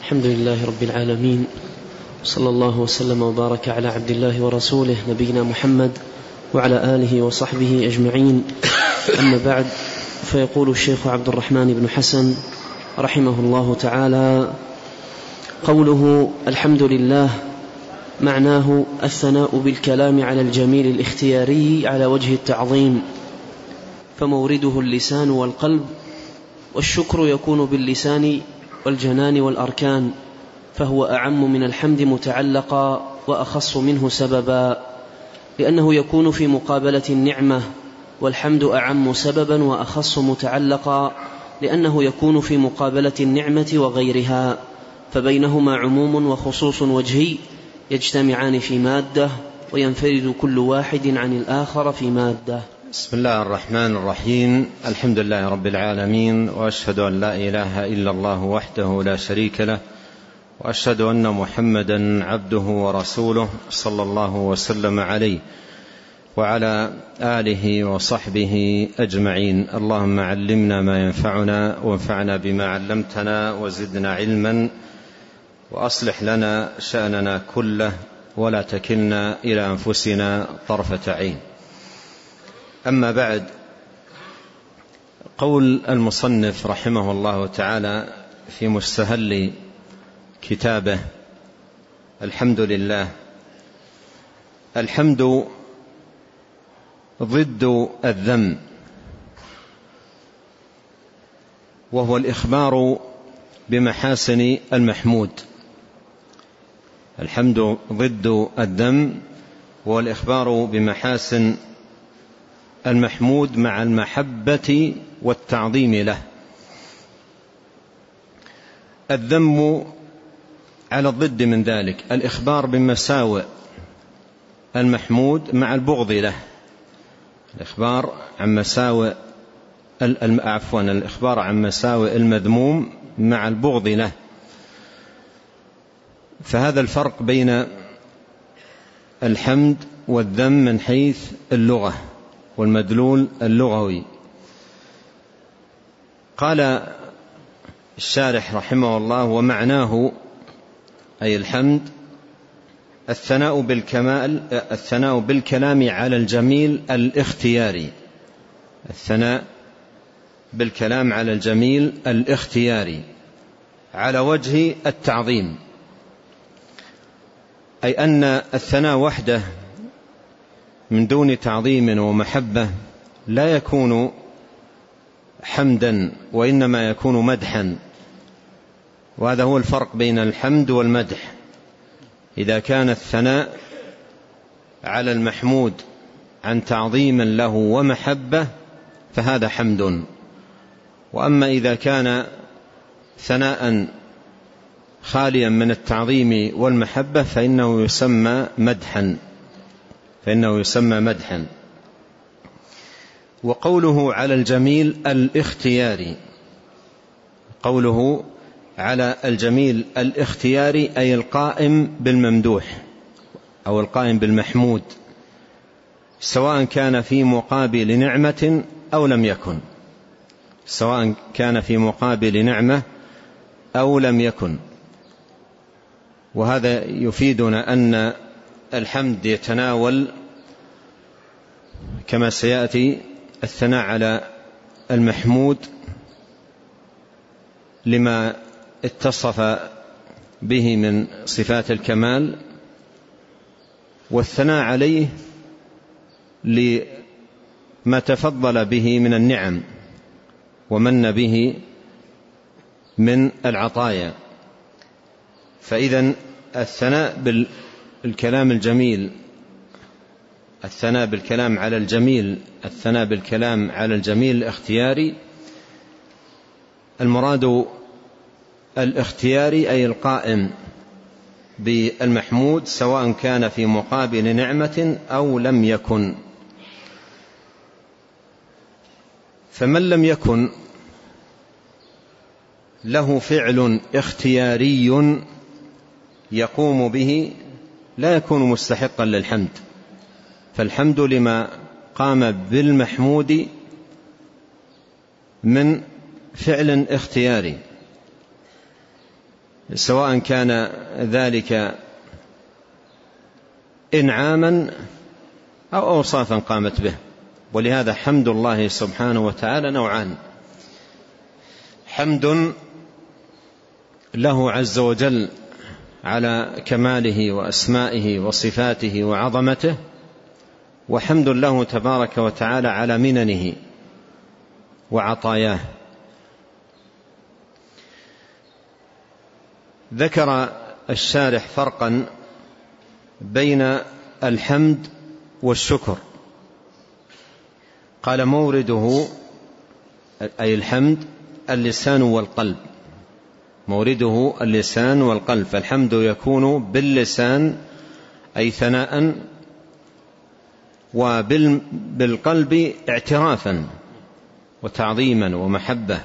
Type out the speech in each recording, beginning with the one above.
الحمد لله رب العالمين، صلى الله وسلم وبارك على عبد الله ورسوله نبينا محمد وعلى آله وصحبه أجمعين. أما بعد، فيقول الشيخ عبد الرحمن بن حسن رحمه الله تعالى: قوله الحمد لله معناه الثناء بالكلام على الجميل الاختياري على وجه التعظيم، فمورده اللسان والقلب، والشكر يكون باللسان والجنان والأركان، فهو أعم من الحمد متعلقا وأخص منه سببا، لأنه يكون في مقابلة النعمة، والحمد أعم سببا وأخص متعلقا لأنه يكون في مقابلة النعمة وغيرها، فبينهما عموم وخصوص وجهي يجتمعان في مادة، وينفرد كل واحد عن الآخر في مادة. بسم الله الرحمن الرحيم. الحمد لله رب العالمين، وأشهد أن لا إله إلا الله وحده لا شريك له، وأشهد أن محمدا عبده ورسوله صلى الله وسلم عليه وعلى آله وصحبه أجمعين. اللهم علمنا ما ينفعنا، وانفعنا بما علمتنا، وزدنا علما، وأصلح لنا شأننا كله، ولا تكلنا إلى أنفسنا طرفة عين. أما بعد، قول المصنف رحمه الله تعالى في مستهل كتابه: الحمد لله. الحمد ضد الذم، وهو الإخبار بمحاسن المحمود. الحمد ضد الذم، وهو الإخبار بمحاسن المحمود مع المحبة والتعظيم له. الذم على الضد من ذلك، الإخبار بمساوئ المحمود مع البغض له. الإخبار عن مساوئ الإخبار عن مساوئ المذموم مع البغض له. فهذا الفرق بين الحمد والذم من حيث اللغة والمدلول اللغوي. قال الشارح رحمه الله: ومعناه أي الحمد الثناء بالكلام على الجميل الاختياري. الثناء بالكلام على الجميل الاختياري على وجه التعظيم، أي أن الثناء وحده من دون تعظيم ومحبة لا يكون حمدا، وإنما يكون مدحا. وهذا هو الفرق بين الحمد والمدح. إذا كان الثناء على المحمود عن تعظيم له ومحبة فهذا حمد، وأما إذا كان ثناء خاليا من التعظيم والمحبة فإنه يسمى مدحا. وقوله على الجميل الاختياري، قوله على الجميل الاختياري أي القائم بالممدوح أو القائم بالمحمود، سواء كان في مقابل نعمة أو لم يكن، سواء كان في مقابل نعمة أو لم يكن. وهذا يفيدنا أن الحمد يتناول كما سيأتي الثناء على المحمود لما اتصف به من صفات الكمال، والثناء عليه لما تفضل به من النعم ومن به من العطايا. فإذن الثناء بالكلام الجميل، الثناء بالكلام على الجميل، الثناء بالكلام على الجميل الاختياري، المراد الاختياري أي القائم بالمحمود سواء كان في مقابل نعمة أو لم يكن. فمن لم يكن له فعل اختياري يقوم به لا يكون مستحقا للحمد، فالحمد لما قام بالمحمود من فعل اختياري. سواء كان ذلك إنعاما أو أوصافا قامت به. ولهذا حمد الله سبحانه وتعالى نوعان: حمد له عز وجل على كماله وأسمائه وصفاته وعظمته، وحمد له تبارك وتعالى على مننه وعطاياه. ذكر الشارح فرقا بين الحمد والشكر، قال: مورده أي الحمد اللسان والقلب، مورده اللسان والقلب، فالحمد يكون باللسان أي ثناء، وبالقلب اعترافا وتعظيما ومحبة.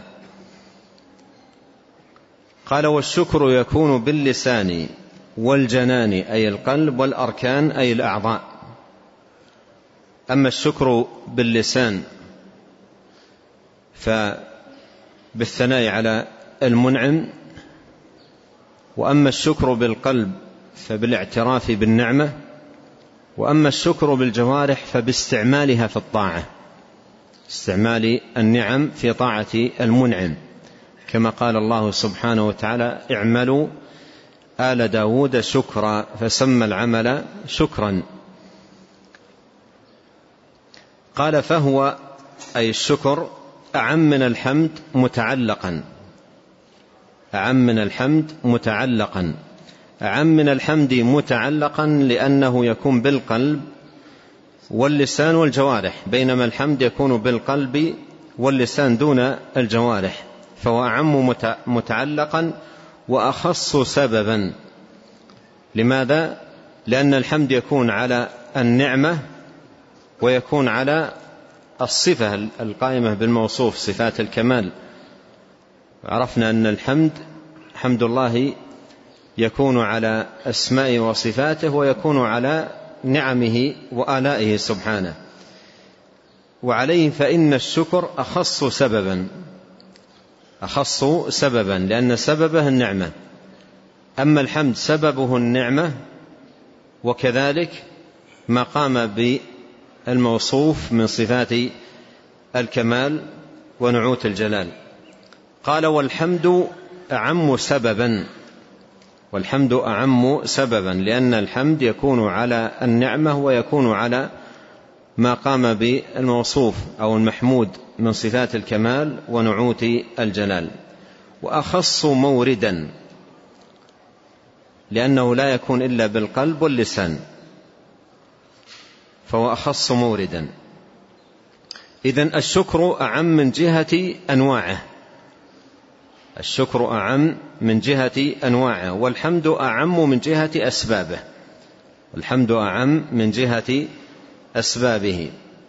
قال: والشكر يكون باللسان والجنان أي القلب، والأركان أي الأعضاء. أما الشكر باللسان فبالثناء على المنعم، وأما الشكر بالقلب فبالاعتراف بالنعمة، وأما الشكر بالجوارح فباستعمالها في الطاعة، استعمال النعم في طاعة المنعم، كما قال الله سبحانه وتعالى: اعملوا آل داود شكرا، فسمى العمل شكرا. قال: فهو أي الشكر أعم من الحمد متعلقا، أعم من الحمد متعلقا، أعم من الحمد متعلقا لأنه يكون بالقلب واللسان والجوارح، بينما الحمد يكون بالقلب واللسان دون الجوارح، فهو أعم متعلقا وأخص سببا. لماذا؟ لأن الحمد يكون على النعمة ويكون على الصفة القائمة بالموصوف، صفات الكمال. عرفنا أن الحمد حمد الله يكون على أسماء وصفاته، ويكون على نعمه وآلائه سبحانه. وعليه فإن الشكر أخص سببا لأن سببه النعمة، أما الحمد سببه النعمة، وكذلك ما قام بالموصوف من صفات الكمال ونعوت الجلال. قال: والحمد أعم سببا، والحمد أعم سببا لأن الحمد يكون على النعمة ويكون على ما قام بالموصوف أو المحمود من صفات الكمال ونعوت الجلال. وأخص موردا لأنه لا يكون إلا بالقلب واللسان، فهو أخص موردا. إذن الشكر أعم من جهة أنواعه، الشكر أعم من جهة أنواعه، والحمد أعم من جهة أسبابه، والحمد أعم من جهة أسبابه.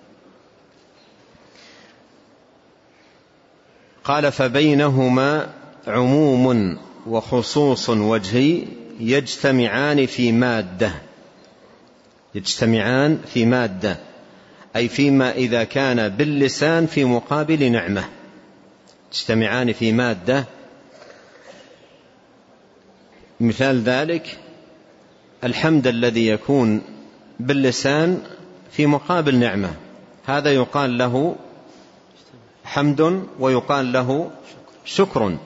قال: فبينهما عموم وخصوص وجهي يجتمعان في مادة، يجتمعان في مادة أي فيما إذا كان باللسان في مقابل نعمة، يجتمعان في مادة. مثال ذلك الحمد الذي يكون باللسان في مقابل نعمة، هذا يقال له حمد ويقال له شكر.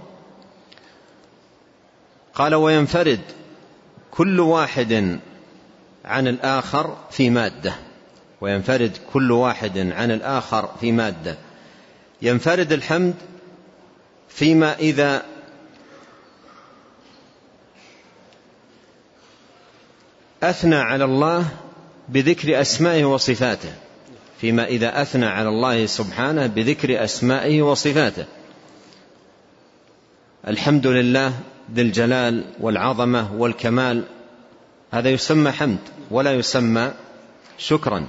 قال: وينفرد كل واحد عن الآخر في مادة، وينفرد كل واحد عن الآخر في مادة. ينفرد الحمد فيما إذا أثنى على الله بذكر أسمائه وصفاته، فيما إذا أثنى على الله سبحانه بذكر أسمائه وصفاته. الحمد لله ذي الجلال والعظمة والكمال، هذا يسمى حمد ولا يسمى شكرا.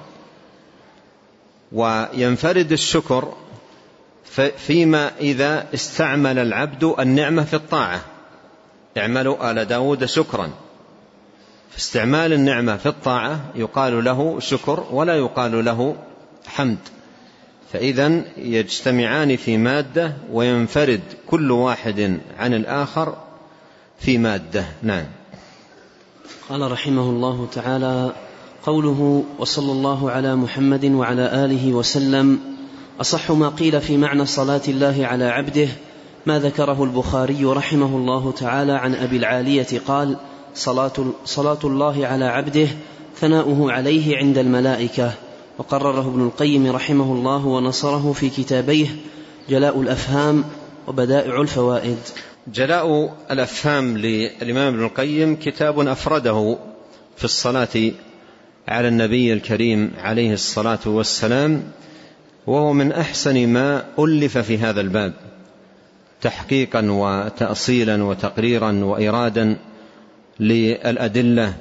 وينفرد الشكر فيما إذا استعمل العبد النعمة في الطاعة، اعملوا آل داود شكرا، فاستعمال النعمة في الطاعة يقال له شكر ولا يقال له حمد. فإذن يجتمعان في مادة، وينفرد كل واحد عن الآخر في مادة. نعم. قال رحمه الله تعالى: قوله وصلى الله على محمد وعلى آله وسلم، أصح ما قيل في معنى صلاة الله على عبده ما ذكره البخاري رحمه الله تعالى عن أبي العالية قال: صلاة الله على عبده ثناؤه عليه عند الملائكة. وقرره ابن القيم رحمه الله ونصره في كتابيه جلاء الأفهام وبدائع الفوائد. جلاء الأفهام للإمام ابن القيم كتاب أفرده في الصلاة على النبي الكريم عليه الصلاة والسلام، وهو من أحسن ما ألف في هذا الباب تحقيقا وتأصيلا وتقريرا وإرادا للأدلة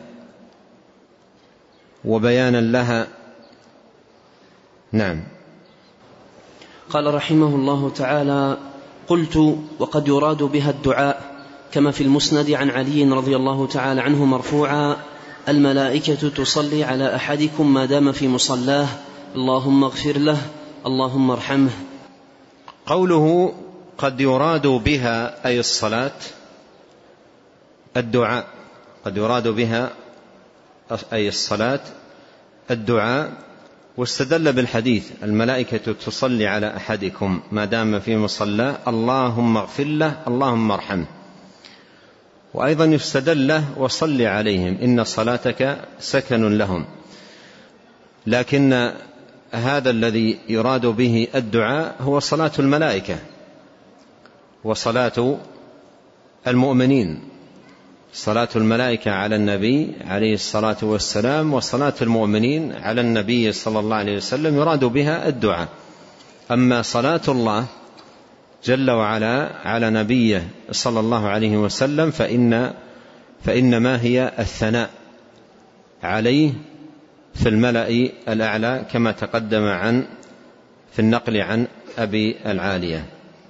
وبيانا لها. نعم. قال رحمه الله تعالى: قلت: وقد يراد بها الدعاء، كما في المسند عن علي رضي الله تعالى عنه مرفوعا: الملائكة تصلي على أحدكم ما دام في مصلاه، اللهم اغفر له، اللهم ارحمه. قوله قد يراد بها أي الصلاة الدعاء، قد يراد بها أي الصلاة الدعاء، واستدل بالحديث الملائكة تصلي على أحدكم ما دام في مصلاه، اللهم اغفر له، اللهم ارحمه. وأيضا يستدل له وصل عليهم إن صلاتك سكن لهم. لكن هذا الذي يراد به الدعاء هو صلاة الملائكة وصلاة المؤمنين، صلاة الملائكة على النبي عليه الصلاة والسلام وصلاة المؤمنين على النبي صلى الله عليه وسلم يراد بها الدعاء. أما صلاة الله جل وعلا على نبيه صلى الله عليه وسلم فإنما هي الثناء عليه في الملأ الأعلى، كما تقدم في النقل عن أبي العالية.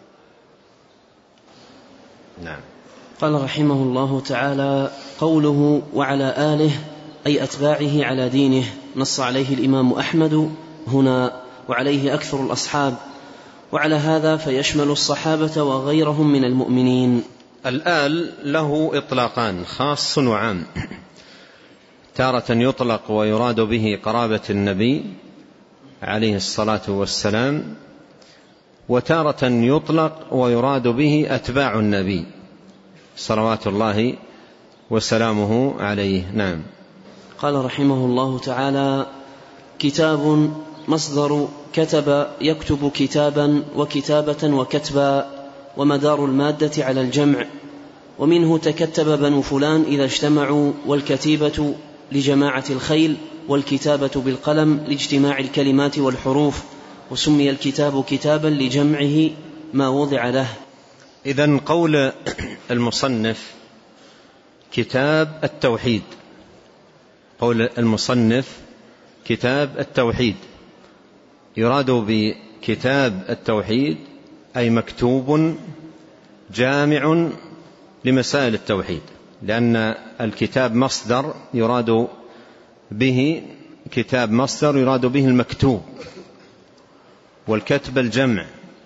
نعم. قال رحمه الله تعالى: قوله وعلى آله أي أتباعه على دينه، نص عليه الإمام أحمد هنا، وعليه أكثر الأصحاب، وعلى هذا فيشمل الصحابة وغيرهم من المؤمنين. الآل له إطلاقان، خاص وعام. تارة يطلق ويراد به قرابة النبي عليه الصلاة والسلام، وتارة يطلق ويراد به أتباع النبي صلوات الله وسلامه عليه. نعم. قال رحمه الله تعالى: كتاب مصدر كتب يكتب كتابا وكتابة وكتبا، ومدار المادة على الجمع، ومنه تكتب بنو فلان إذا اجتمعوا، والكتيبة لجماعة الخيل، والكتابة بالقلم لاجتماع الكلمات والحروف، وسمي الكتاب كتابا لجمعه ما وضع له. إذن قول المصنف كتاب التوحيد، قول المصنف كتاب التوحيد، يراد بكتاب التوحيد أي مكتوب جامع لمسائل التوحيد، لأن الكتاب مصدر يراد به، كتاب مصدر يراد به المكتوب، والكتب الجمع.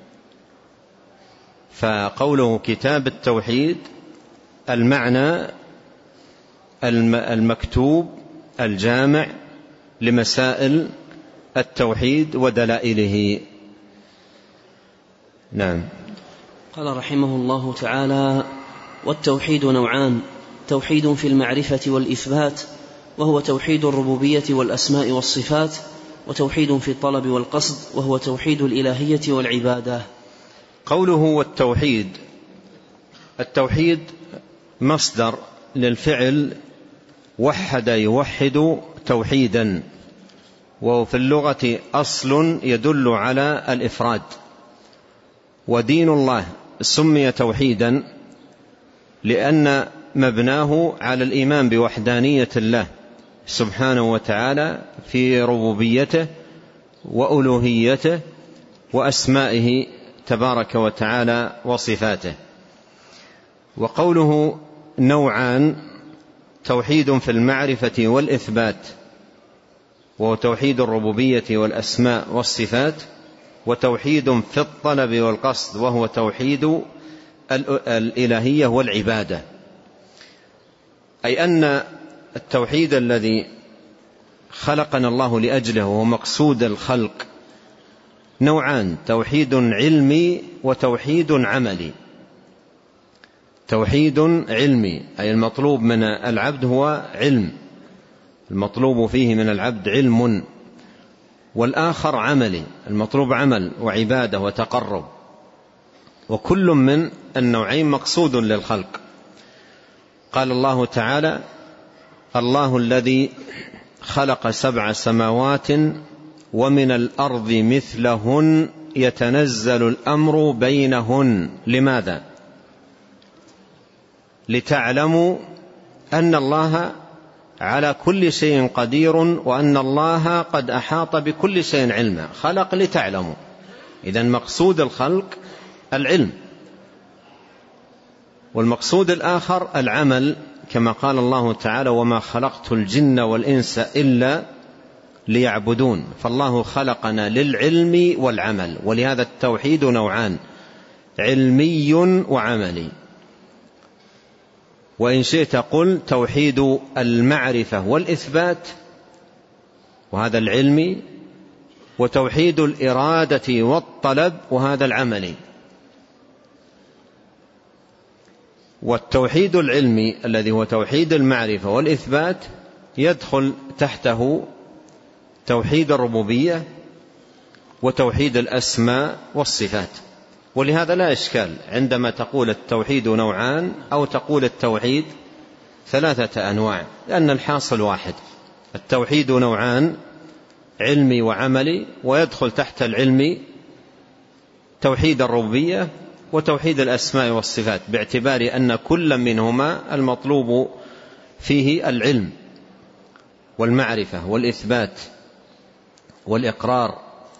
فقوله كتاب التوحيد المعنى المكتوب الجامع لمسائل التوحيد ودلائله. نعم. قال رحمه الله تعالى: والتوحيد نوعان: توحيد في المعرفة والإثبات، وهو توحيد الربوبية والأسماء والصفات، وتوحيد في الطلب والقصد، وهو توحيد الإلهية والعبادة. قوله والتوحيد، التوحيد مصدر للفعل وحد يوحد توحيدا، وهو في اللغة أصل يدل على الإفراد. ودين الله سمي توحيدا لأن مبناه على الإيمان بوحدانية الله سبحانه وتعالى في ربوبيته وألوهيته وأسمائه تبارك وتعالى وصفاته. وقوله نوعان: توحيد في المعرفة والإثبات، وهو توحيد الربوبية والأسماء والصفات، وتوحيد في الطلب والقصد، وهو توحيد الإلهية والعبادة. أي أن التوحيد الذي خلقنا الله لأجله وهو مقصود الخلق نوعان: توحيد علمي وتوحيد عملي. توحيد علمي أي المطلوب من العبد هو علم، المطلوب فيه من العبد علم، والآخر عملي، المطلوب عمل وعبادة وتقرب، وكل من النوعين مقصود للخلق. قال الله تعالى: الله الذي خلق 7 سماوات ومن الأرض مثلهن يتنزل الأمر بينهن. لماذا؟ لتعلموا أن الله على كل شيء قدير وأن الله قد أحاط بكل شيء علما. خلق لتعلموا، إذن مقصود الخلق العلم، والمقصود الآخر العمل، كما قال الله تعالى: وما خلقت الجن والإنس إلا ليعبدون. فالله خلقنا للعلم والعمل، ولهذا التوحيد نوعان: علمي وعملي. وإن شئت قل توحيد المعرفة والإثبات، وهذا العلمي، وتوحيد الإرادة والطلب، وهذا العملي. والتوحيد العلمي الذي هو توحيد المعرفة والإثبات يدخل تحته توحيد الربوبية وتوحيد الأسماء والصفات. ولهذا لا إشكال عندما تقول التوحيد نوعان أو تقول التوحيد 3 أنواع، لأن الحاصل واحد. التوحيد نوعان: علمي وعملي، ويدخل تحت العلم توحيد الربوبية وتوحيد الأسماء والصفات، باعتبار أن كل منهما المطلوب فيه العلم والمعرفة والإثبات والإقرار.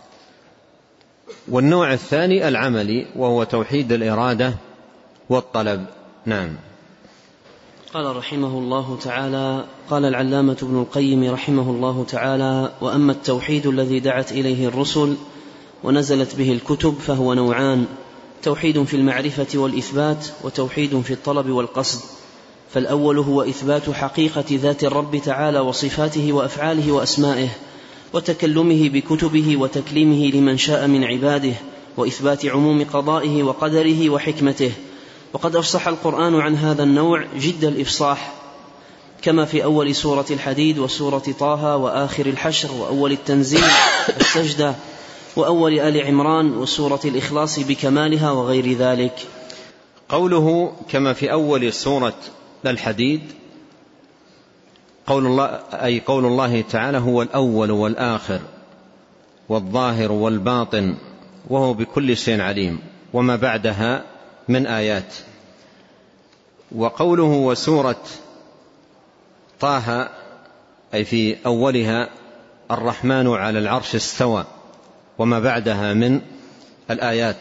والنوع الثاني العملي، وهو توحيد الإرادة والطلب. نعم. قال رحمه الله تعالى: قال العلامة ابن القيم رحمه الله تعالى: وأما التوحيد الذي دعت إليه الرسل ونزلت به الكتب فهو نوعان: توحيد في المعرفة والإثبات، وتوحيد في الطلب والقصد. فالأول هو إثبات حقيقة ذات الرب تعالى وصفاته وأفعاله وأسمائه، وتكلمه بكتبه وتكليمه لمن شاء من عباده، وإثبات عموم قضائه وقدره وحكمته. وقد أفصح القرآن عن هذا النوع جد الإفصاح، كما في أول سورة الحديد وسورة طه وآخر الحشر وأول التنزيل السجدة وأول آل عمران وسورة الإخلاص بكمالها وغير ذلك. قوله كما في أول سورة الحديد، قول الله تعالى: هو الأول والآخر والظاهر والباطن وهو بكل شيء عليم، وما بعدها من آيات. وقوله وسورة طه أي في أولها: الرحمن على العرش استوى، وما بعدها من الآيات.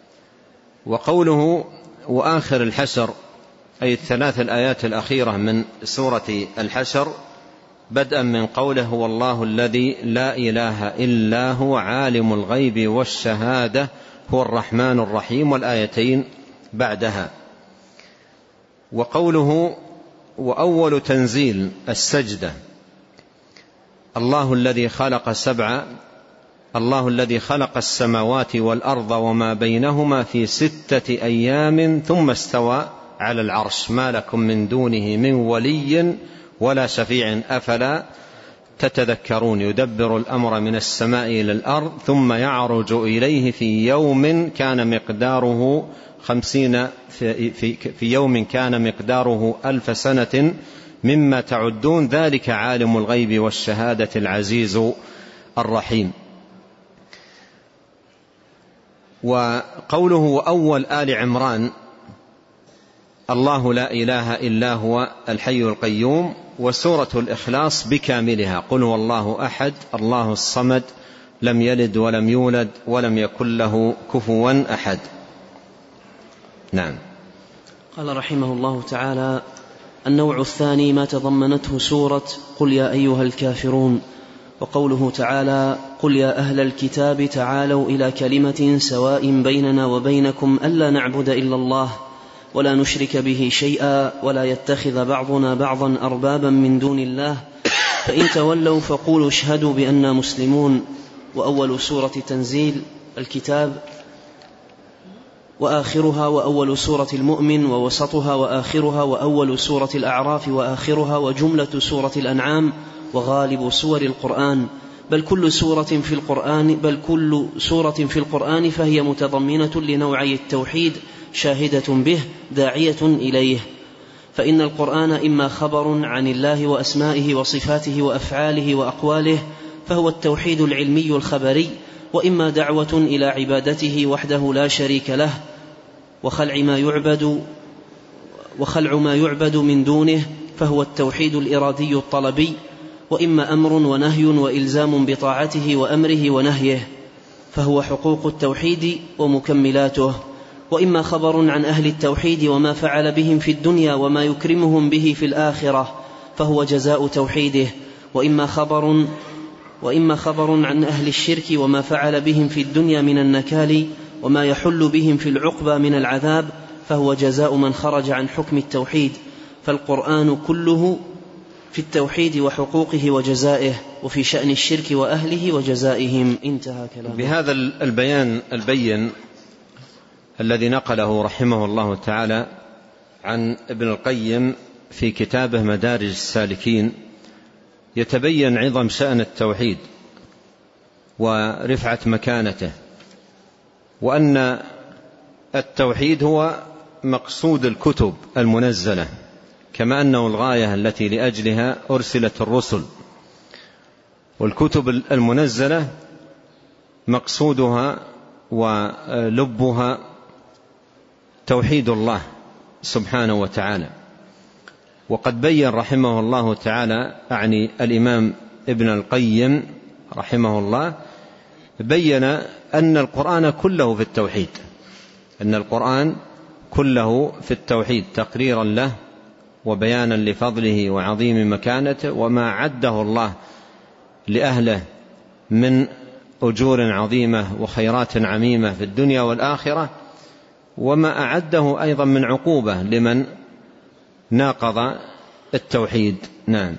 وقوله وآخر الحشر أي 3 الآيات الأخيرة من سورة الحشر، بدءا من قوله: هو الله الذي لا إله إلا هو عالم الغيب والشهادة هو الرحمن الرحيم، والآيتين بعدها. وقوله وأول تنزيل السجدة: الله الذي خلق السماوات والأرض وما بينهما في 6 أيام ثم استوى على العرش، ما لكم من دونه من ولي ولا شفيع أفلا تتذكرون، يدبر الأمر من السماء إلى الأرض ثم يعرج إليه في يوم كان مقداره 1000 سنة مما تعدون، ذلك عالم الغيب والشهادة العزيز الرحيم. وقوله أول آل عمران: الله لا إله إلا هو الحي القيوم، وسورة الإخلاص بكاملها: قل هو الله أحد الله الصمد لم يلد ولم يولد ولم يكن له كفوا أحد. نعم. قال رحمه الله تعالى: النوع الثاني ما تضمنته سورة قل يا أيها الكافرون، وقوله تعالى: قل يا أهل الكتاب تعالوا إلى كلمة سواء بيننا وبينكم ألا نعبد إلا الله ولا نشرك به شيئا ولا يتخذ بعضنا بعضا أربابا من دون الله فإن تولوا فقولوا اشهدوا بأننا مسلمون. وأول سورة تنزيل الكتاب وآخرها، وأول سورة المؤمن ووسطها وآخرها، وأول سورة الأعراف وآخرها، وجملة سورة الأنعام، وغالب سور القرآن، بل كل سورة في القرآن فهي متضمنة لنوعي التوحيد شاهدة به داعية إليه. فإن القرآن إما خبر عن الله وأسمائه وصفاته وأفعاله وأقواله فهو التوحيد العلمي الخبري، وإما دعوة إلى عبادته وحده لا شريك له وخلع ما يعبد من دونه فهو التوحيد الإرادي الطلبي، وإما أمر ونهي وإلزام بطاعته وأمره ونهيه فهو حقوق التوحيد ومكملاته، وإما خبر عن أهل التوحيد وما فعل بهم في الدنيا وما يكرمهم به في الآخرة فهو جزاء توحيده، وإما خبر عن أهل الشرك وما فعل بهم في الدنيا من النكال وما يحل بهم في العقبى من العذاب فهو جزاء من خرج عن حكم التوحيد. فالقرآن كله في التوحيد وحقوقه وجزائه، وفي شأن الشرك وأهله وجزائهم. انتهى كلامه. بهذا البيان البين الذي نقله رحمه الله تعالى عن ابن القيم في كتابه مدارج السالكين يتبين عظم شأن التوحيد ورفعة مكانته، وأن التوحيد هو مقصود الكتب المنزلة، كما أنه الغاية التي لأجلها أرسلت الرسل، والكتب المنزلة مقصودها ولبها توحيد الله سبحانه وتعالى. وقد بين رحمه الله تعالى، أعني الإمام ابن القيم رحمه الله، بين أن القرآن كله في التوحيد، أن القرآن كله في التوحيد تقريرا له وبيانا لفضله وعظيم مكانته وما عده الله لأهله من أجور عظيمة وخيرات عميمة في الدنيا والآخرة، وما أعده أيضا من عقوبة لمن ناقض التوحيد. نعم.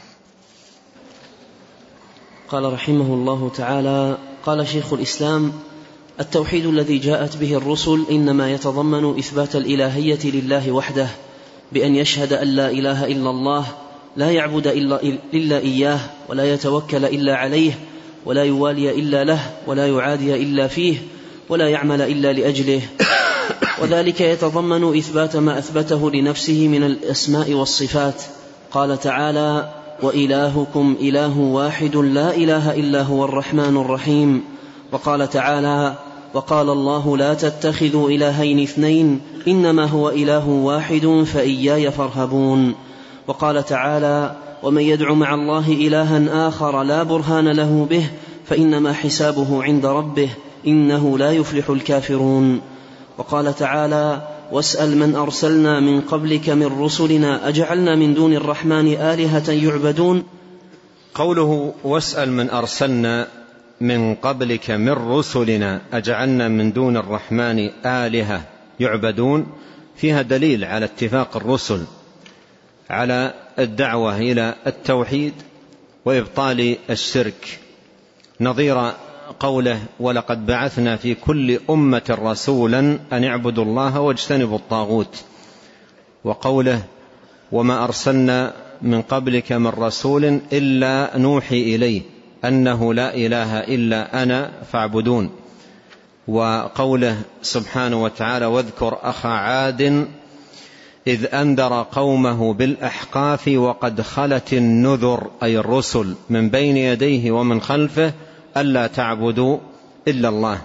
قال رحمه الله تعالى: قال شيخ الإسلام: التوحيد الذي جاءت به الرسل إنما يتضمن إثبات الإلهية لله وحده، بأن يشهد أن لا إله إلا الله، لا يعبد إلا إياه، ولا يتوكل إلا عليه، ولا يوالي إلا له، ولا يعادي إلا فيه، ولا يعمل إلا لأجله. وذلك يتضمن إثبات ما أثبته لنفسه من الأسماء والصفات. قال تعالى: وإلهكم إله واحد لا إله إلا هو الرحمن الرحيم. وقال تعالى: وقال الله لا تتخذوا إلهين اثنين إنما هو إله واحد فإياي فارهبون. وقال تعالى: ومن يدع مع الله إلها آخر لا برهان له به فإنما حسابه عند ربه إنه لا يفلح الكافرون. وقال تعالى: واسأل من أرسلنا من قبلك من رسلنا أجعلنا من دون الرحمن آلهة يعبدون. قوله واسأل من أرسلنا من قبلك من رسلنا أجعلنا من دون الرحمن آلهة يعبدون فيها دليل على اتفاق الرسل على الدعوة إلى التوحيد وإبطال الشرك، نظير قوله: ولقد بعثنا في كل أمة رسولا أن اعبدوا الله واجتنبوا الطاغوت. وقوله: وما أرسلنا من قبلك من رسول إلا نوحي إليه أنه لا إله إلا أنا فاعبدون. وقوله سبحانه وتعالى: واذكر أخا عاد إذ أنذر قومه بالأحقاف وقد خلت النذر، أي الرسل، من بين يديه ومن خلفه ألا تعبدوا إلا الله.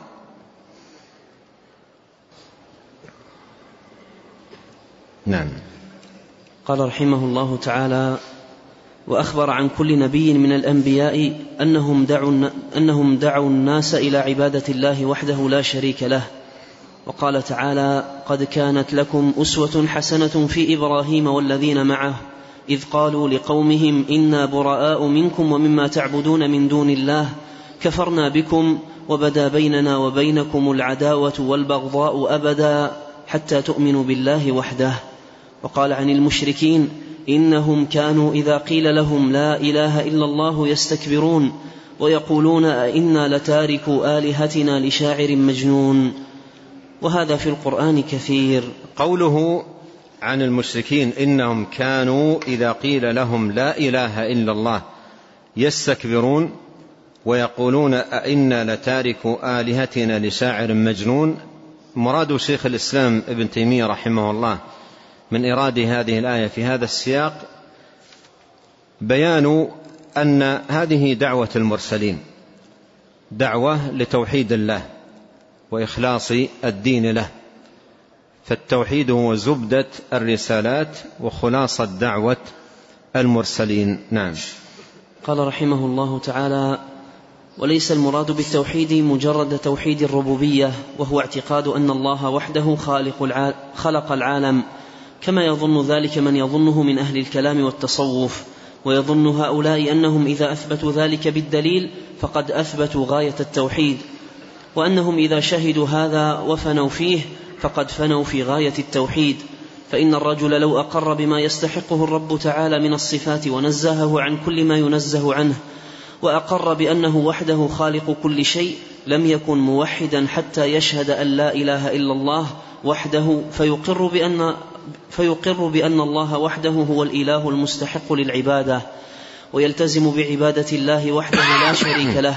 نعم. قال رحمه الله تعالى: وأخبر عن كل نبي من الأنبياء أنهم دعوا الناس إلى عبادة الله وحده لا شريك له. وقال تعالى: قد كانت لكم أسوة حسنة في إبراهيم والذين معه إذ قالوا لقومهم إنا براء منكم ومما تعبدون من دون الله كفرنا بكم وبدا بيننا وبينكم العداوة والبغضاء أبدا حتى تؤمنوا بالله وحده. وقال عن المشركين: إنهم كانوا إذا قيل لهم لا إله إلا الله يستكبرون ويقولون أئنا لتاركوا آلهتنا لشاعر مجنون. وهذا في القرآن كثير. قوله عن المشركين إنهم كانوا إذا قيل لهم لا إله إلا الله يستكبرون ويقولون أئنا لتاركوا آلهتنا لشاعر مجنون، مراد شيخ الإسلام ابن تيمية رحمه الله من إراد هذه الآية في هذا السياق بيان أن هذه دعوة المرسلين، دعوة لتوحيد الله وإخلاص الدين له، فالتوحيد هو زبدة الرسالات وخلاصة دعوة المرسلين. نعم. قال رحمه الله تعالى: وليس المراد بالتوحيد مجرد توحيد الربوبية، وهو اعتقاد أن الله وحده خلق العالم، كما يظن ذلك من يظنه من أهل الكلام والتصوف، ويظن هؤلاء أنهم إذا أثبتوا ذلك بالدليل فقد أثبتوا غاية التوحيد، وأنهم إذا شهدوا هذا وفنوا فيه فقد فنوا في غاية التوحيد. فإن الرجل لو أقر بما يستحقه الرب تعالى من الصفات ونزهه عن كل ما ينزه عنه، وأقر بأنه وحده خالق كل شيء، لم يكن موحدا حتى يشهد أن لا إله إلا الله وحده، فيقر بأن الله وحده هو الإله المستحق للعبادة، ويلتزم بعبادة الله وحده لا شريك له.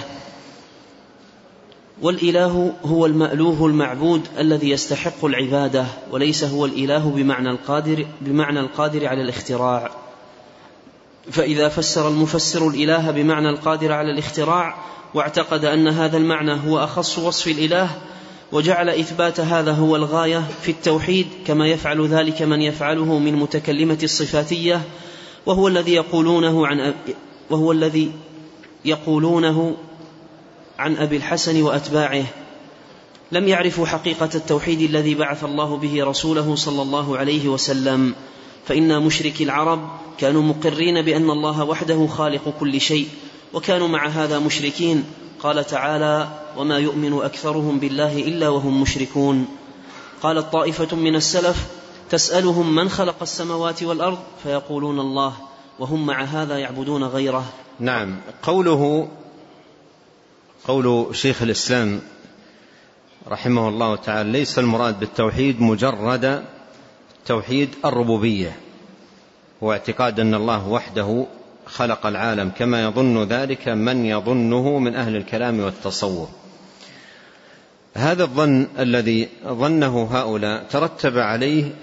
والإله هو المألوه المعبود الذي يستحق العبادة، وليس هو الإله بمعنى القادر على الاختراع. فإذا فسر المفسر الإله بمعنى القادر على الاختراع واعتقد أن هذا المعنى هو أخص وصف الإله، وجعل إثبات هذا هو الغاية في التوحيد، كما يفعل ذلك من يفعله من متكلمة الصفاتية، وهو الذي يقولونه عن أبي الحسن وأتباعه، لم يعرفوا حقيقة التوحيد الذي بعث الله به رسوله صلى الله عليه وسلم. فإن مشركي العرب كانوا مقرين بأن الله وحده خالق كل شيء، وكانوا مع هذا مشركين. قال تعالى: وما يؤمن أكثرهم بالله إلا وهم مشركون. قالت طائفة من السلف: تسألهم من خلق السماوات والأرض فيقولون الله، وهم مع هذا يعبدون غيره. نعم. قول شيخ الإسلام رحمه الله تعالى: ليس المراد بالتوحيد مجرد توحيد الربوبية، واعتقاد أن الله وحده خلق العالم، كما يظن ذلك من يظنه من أهل الكلام والتصوف. هذا الظن الذي ظنه هؤلاء ترتب عليه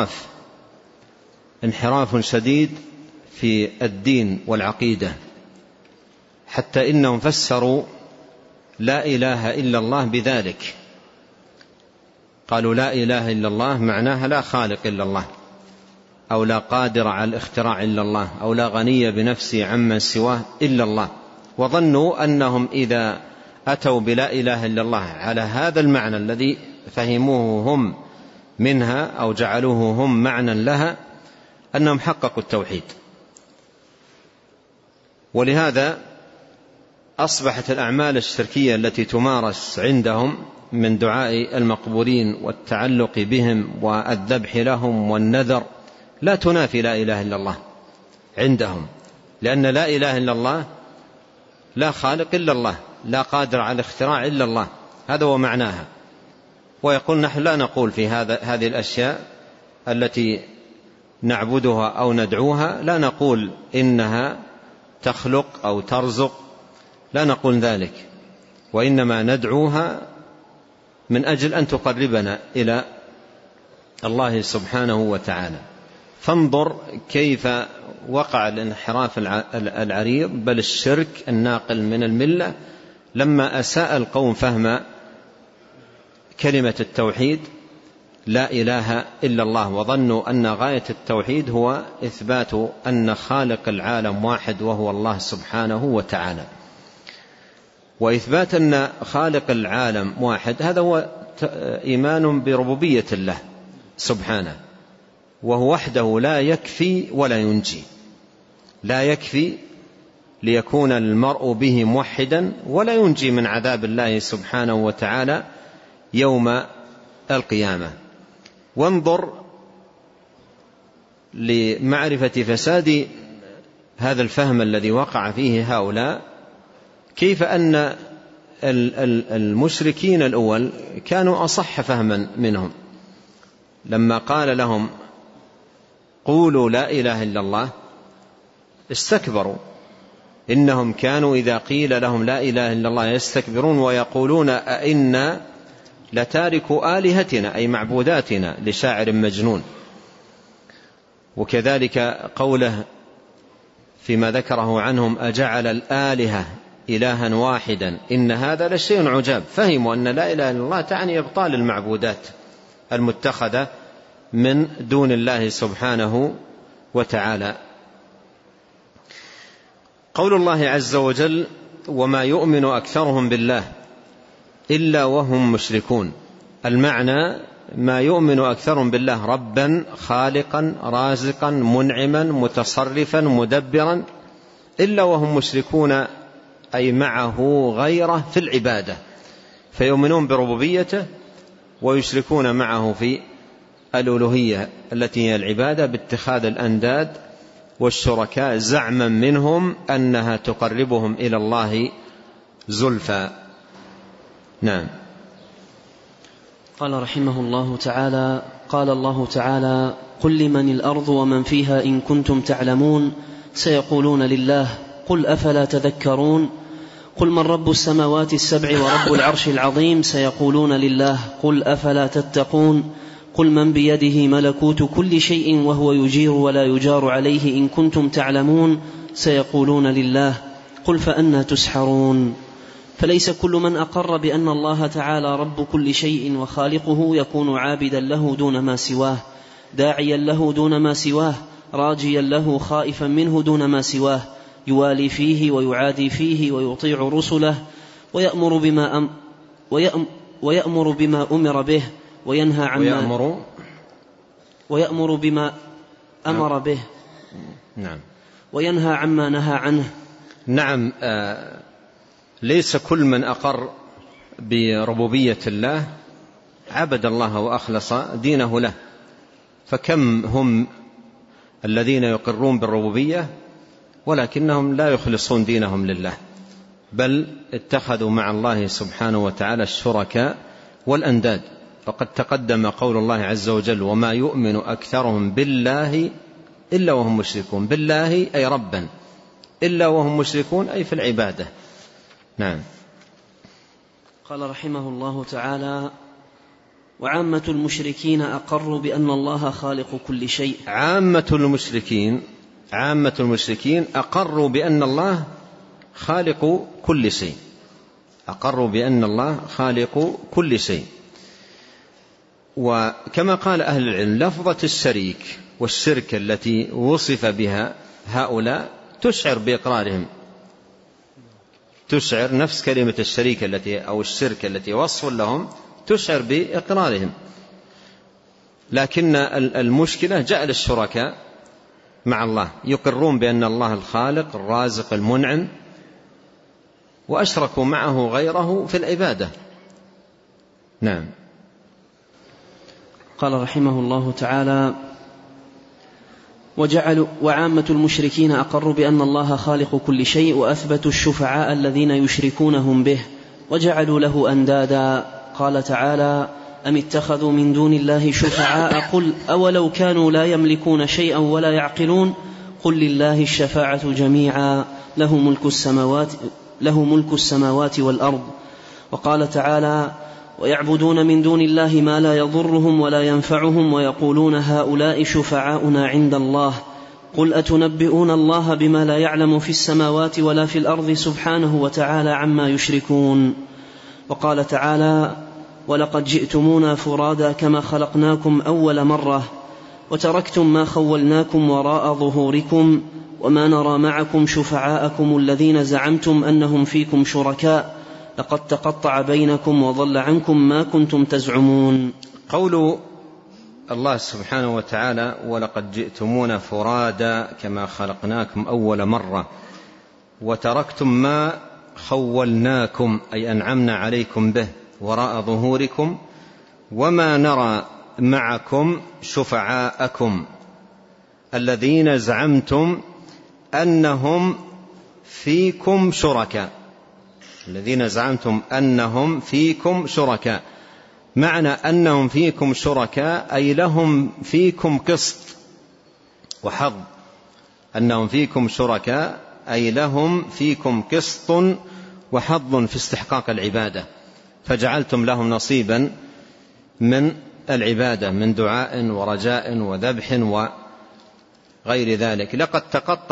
انحراف شديد في الدين والعقيدة، حتى إنهم فسروا لا إله إلا الله بذلك. قالوا لا إله إلا الله معناها لا خالق إلا الله، أو لا قادر على الاختراع إلا الله، أو لا غني بنفسه عمن سواه إلا الله. وظنوا أنهم إذا أتوا بلا إله إلا الله على هذا المعنى الذي فهموه هم منها أو جعلوه هم معنى لها، أنهم حققوا التوحيد. ولهذا أصبحت الأعمال الشركية التي تمارس عندهم من دعاء المقبورين والتعلق بهم والذبح لهم والنذر لا تنافي لا إله إلا الله عندهم، لأن لا إله إلا الله لا خالق إلا الله، لا قادر على الاختراع إلا الله، هذا هو معناها. ويقول: نحن لا نقول في هذه الأشياء التي نعبدها أو ندعوها، لا نقول إنها تخلق أو ترزق، لا نقول ذلك، وإنما ندعوها من أجل أن تقربنا إلى الله سبحانه وتعالى. فانظر كيف وقع الانحراف العريض، بل الشرك الناقل من الملة، لما أساء القوم فهم كلمة التوحيد لا إله إلا الله، وظنوا أن غاية التوحيد هو إثبات أن خالق العالم واحد وهو الله سبحانه وتعالى. وإثبات أن خالق العالم واحد هذا هو إيمان بربوبية الله سبحانه، وهو وحده لا يكفي ولا ينجي. لا يكفي ليكون المرء به موحدا، ولا ينجي من عذاب الله سبحانه وتعالى يوم القيامة. وانظر لمعرفة فساد هذا الفهم الذي وقع فيه هؤلاء، كيف أن المشركين الأول كانوا أصح فهما منهم، لما قال لهم قولوا لا إله إلا الله استكبروا. إنهم كانوا إذا قيل لهم لا إله إلا الله يستكبرون ويقولون أئنا لتاركوا آلهتنا أي معبوداتنا لشاعر مجنون. وكذلك قوله فيما ذكره عنهم أجعل الآلهة إلها واحدا إن هذا لشيء عجاب. فهموا أن لا إله إلا الله تعني إبطال المعبودات المتخذة من دون الله سبحانه وتعالى. قول الله عز وجل وما يؤمن أكثرهم بالله إلا وهم مشركون، المعنى ما يؤمن أكثرهم بالله ربا خالقا رازقا منعما متصرفا مدبرا إلا وهم مشركون، أي معه غيره في العبادة، فيؤمنون بربوبيته ويشركون معه في الألوهية التي هي العبادة باتخاذ الأنداد والشركاء زعما منهم أنها تقربهم إلى الله زلفى. نعم. قال رحمه الله تعالى: قال الله تعالى: قل لمن الأرض ومن فيها إن كنتم تعلمون سيقولون لله قل أفلا تذكرون قل من رب السماوات السبع ورب العرش العظيم سيقولون لله قل أفلا تتقون قل من بيده ملكوت كل شيء وهو يجير ولا يجار عليه إن كنتم تعلمون سيقولون لله قل فأنى تسحرون. فليس كل من أقر بأن الله تعالى رب كل شيء وخالقه يكون عابدا له دون ما سواه، داعيا له دون ما سواه، راجيا له خائفا منه دون ما سواه، يوالي فيه ويعادي فيه ويطيع رسله ويأمر بما أمر به وينهى عما ويأمر بما أمر به نعم وينهى عما نهى عنه. نعم. ليس كل من أقر بربوبية الله عبد الله وأخلص دينه له، فكم هم الذين يقرون بالربوبية ولكنهم لا يخلصون دينهم لله، بل اتخذوا مع الله سبحانه وتعالى الشركاء والأنداد. فقد تقدم قول الله عز وجل وما يؤمن أكثرهم بالله إلا وهم مشركون، بالله أي ربا، إلا وهم مشركون أي في العبادة. نعم. قال رحمه الله تعالى: وعامة المشركين أقروا بأن الله خالق كل شيء. عامة المشركين أقروا بأن الله خالق كل شيء، أقروا بأن الله خالق كل شيء. وكما قال أهل العلم لفظة الشريك والشرك التي وصف بها هؤلاء تشعر بإقرارهم، تشعر نفس كلمة الشريك التي أو الشرك التي وصف لهم تشعر بإقرارهم، لكن المشكلة جعل الشركاء مع الله، يقرون بأن الله الخالق الرازق المنعم وأشركوا معه غيره في العبادة. نعم. قال رحمه الله تعالى: وعامة المشركين أقروا بأن الله خالق كل شيء وأثبتوا الشفعاء الذين يشركونهم به وجعلوا له أندادا. قال تعالى: أم اتخذوا من دون الله شفعاء قل أولو كانوا لا يملكون شيئا ولا يعقلون قل لله الشفاعة جميعا له ملك السماوات والأرض. وقال تعالى: ويعبدون من دون الله ما لا يضرهم ولا ينفعهم ويقولون هؤلاء شفعاؤنا عند الله قل أتنبئون الله بما لا يعلم في السماوات ولا في الأرض سبحانه وتعالى عما يشركون. وقال تعالى: ولقد جئتمونا فرادا كما خلقناكم أول مرة وتركتم ما خولناكم وراء ظهوركم وما نرى معكم شفعاءكم الذين زعمتم أنهم فيكم شركاء لقد تقطع بينكم وضل عنكم ما كنتم تزعمون. قول الله سبحانه وتعالى ولقد جئتمونا فرادا كما خلقناكم أول مرة وتركتم ما خولناكم أي أنعمنا عليكم به وراء ظهوركم وما نرى معكم شفعاءكم الذين زعمتم أنهم فيكم شركاء. الذين زعمتم أنهم فيكم شركاء، معنى أنهم فيكم شركاء أي لهم فيكم قسط وحظ. أنهم فيكم شركاء أي لهم فيكم قسط وحظ في استحقاق العبادة، فجعلتم لهم نصيبا من العبادة من دعاء ورجاء وذبح وغير ذلك. لقد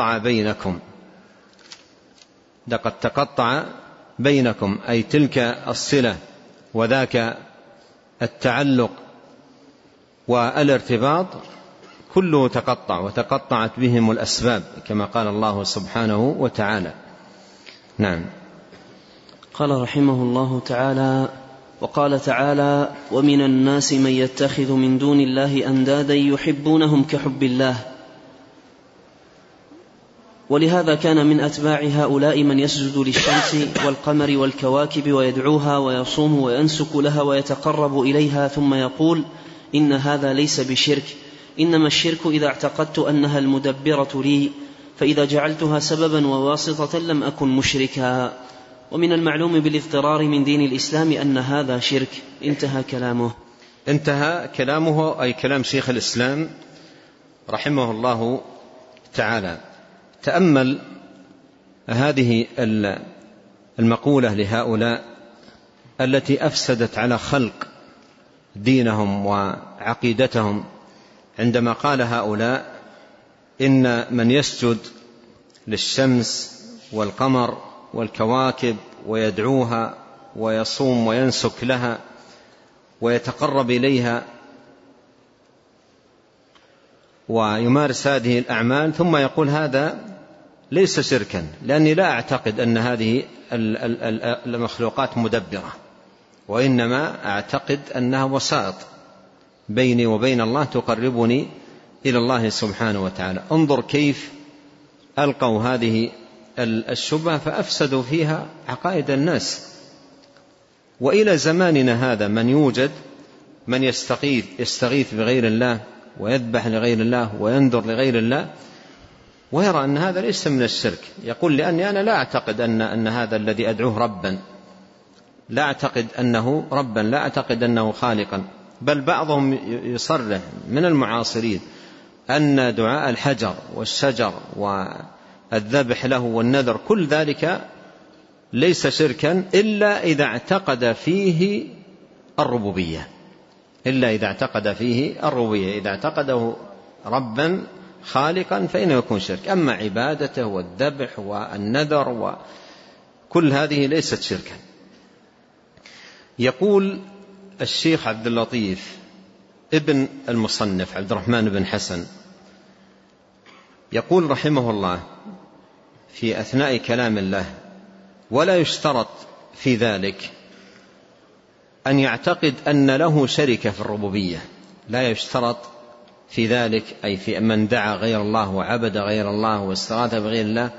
تقطع بينكم أي تلك الصلة وذاك التعلق والارتباط كله تقطع، وتقطعت بهم الأسباب كما قال الله سبحانه وتعالى. نعم. قال رحمه الله تعالى: وقال تعالى: ومن الناس من يتخذ من دون الله أندادا يحبونهم كحب الله. ولهذا كان من أتباع هؤلاء من يسجد للشمس والقمر والكواكب ويدعوها ويصوم وينسك لها ويتقرب إليها، ثم يقول: إن هذا ليس بشرك، إنما الشرك إذا اعتقدت أنها المدبرة لي، فإذا جعلتها سببا وواسطة لم أكن مشركا. ومن المعلوم بالاضطرار من دين الإسلام أن هذا شرك. انتهى كلامه أي كلام شيخ الإسلام رحمه الله تعالى. تأمل هذه المقولة لهؤلاء التي أفسدت على خلق دينهم وعقيدتهم، عندما قال هؤلاء إن من يسجد للشمس والقمر والكواكب ويدعوها ويصوم وينسك لها ويتقرب إليها ويمارس هذه الأعمال، ثم يقول هذا ليس شركا، لأني لا أعتقد أن هذه المخلوقات مدبرة، وإنما أعتقد أنها وسائط بيني وبين الله تقربني إلى الله سبحانه وتعالى. انظر كيف ألقوا هذه الشبهة فأفسدوا فيها عقائد الناس. وإلى زماننا هذا من يوجد من يستغيث بغير الله ويذبح لغير الله وينذر لغير الله ويرى أن هذا ليس من الشرك، يقول لأني أنا لا أعتقد أن هذا الذي أدعوه ربا، لا أعتقد أنه ربا، لا أعتقد أنه خالقا. بل بعضهم يصرح من المعاصرين أن دعاء الحجر والشجر والذبح له والنذر كل ذلك ليس شركا إلا إذا اعتقد فيه الربوبية، إذا اعتقده ربا خالقا فإنه يكون شرك. أما عبادته والذبح والنذر وكل هذه ليست شركا. يقول الشيخ عبد اللطيف ابن المصنف عبد الرحمن بن حسن، يقول رحمه الله في أثناء كلام الله: ولا يشترط في ذلك أن يعتقد أن له شركة في الربوبية. لا يشترط في ذلك، أي في من دعا غير الله وعبد غير الله واستغاث بغير الله،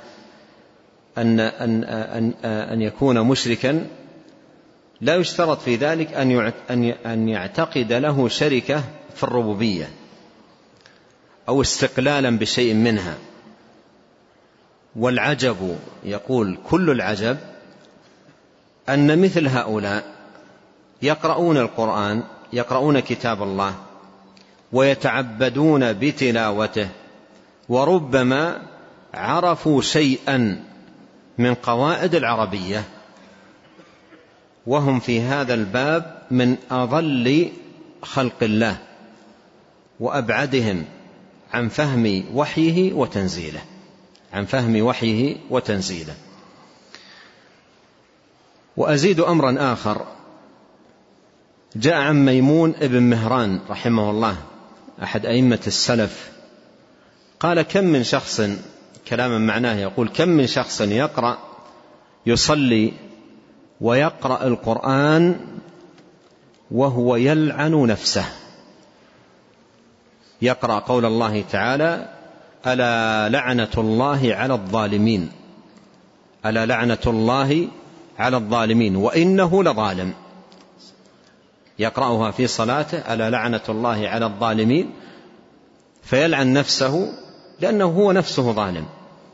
أن يكون مشركا. لا يشترط في ذلك أن يعتقد له شركة في الربوبية أو استقلالا بشيء منها. والعجب، يقول كل العجب، أن مثل هؤلاء يقرؤون القرآن، يقرؤون كتاب الله ويتعبدون بتلاوته، وربما عرفوا شيئا من قواعد العربية، وهم في هذا الباب من أضل خلق الله وأبعدهم عن فهم وحيه وتنزيله. وأزيد أمرا آخر، جاء عن ميمون ابن مهران رحمه الله أحد أئمة السلف، قال: كم من شخص، كلاما معناه، يقول: كم من شخص يصلي ويقرأ القرآن وهو يلعن نفسه، يقرأ قول الله تعالى: ألا لعنة الله على الظالمين وإنه لظالم. يقرأها في صلاته: ألا لعنة الله على الظالمين، فيلعن نفسه لأنه هو نفسه ظالم.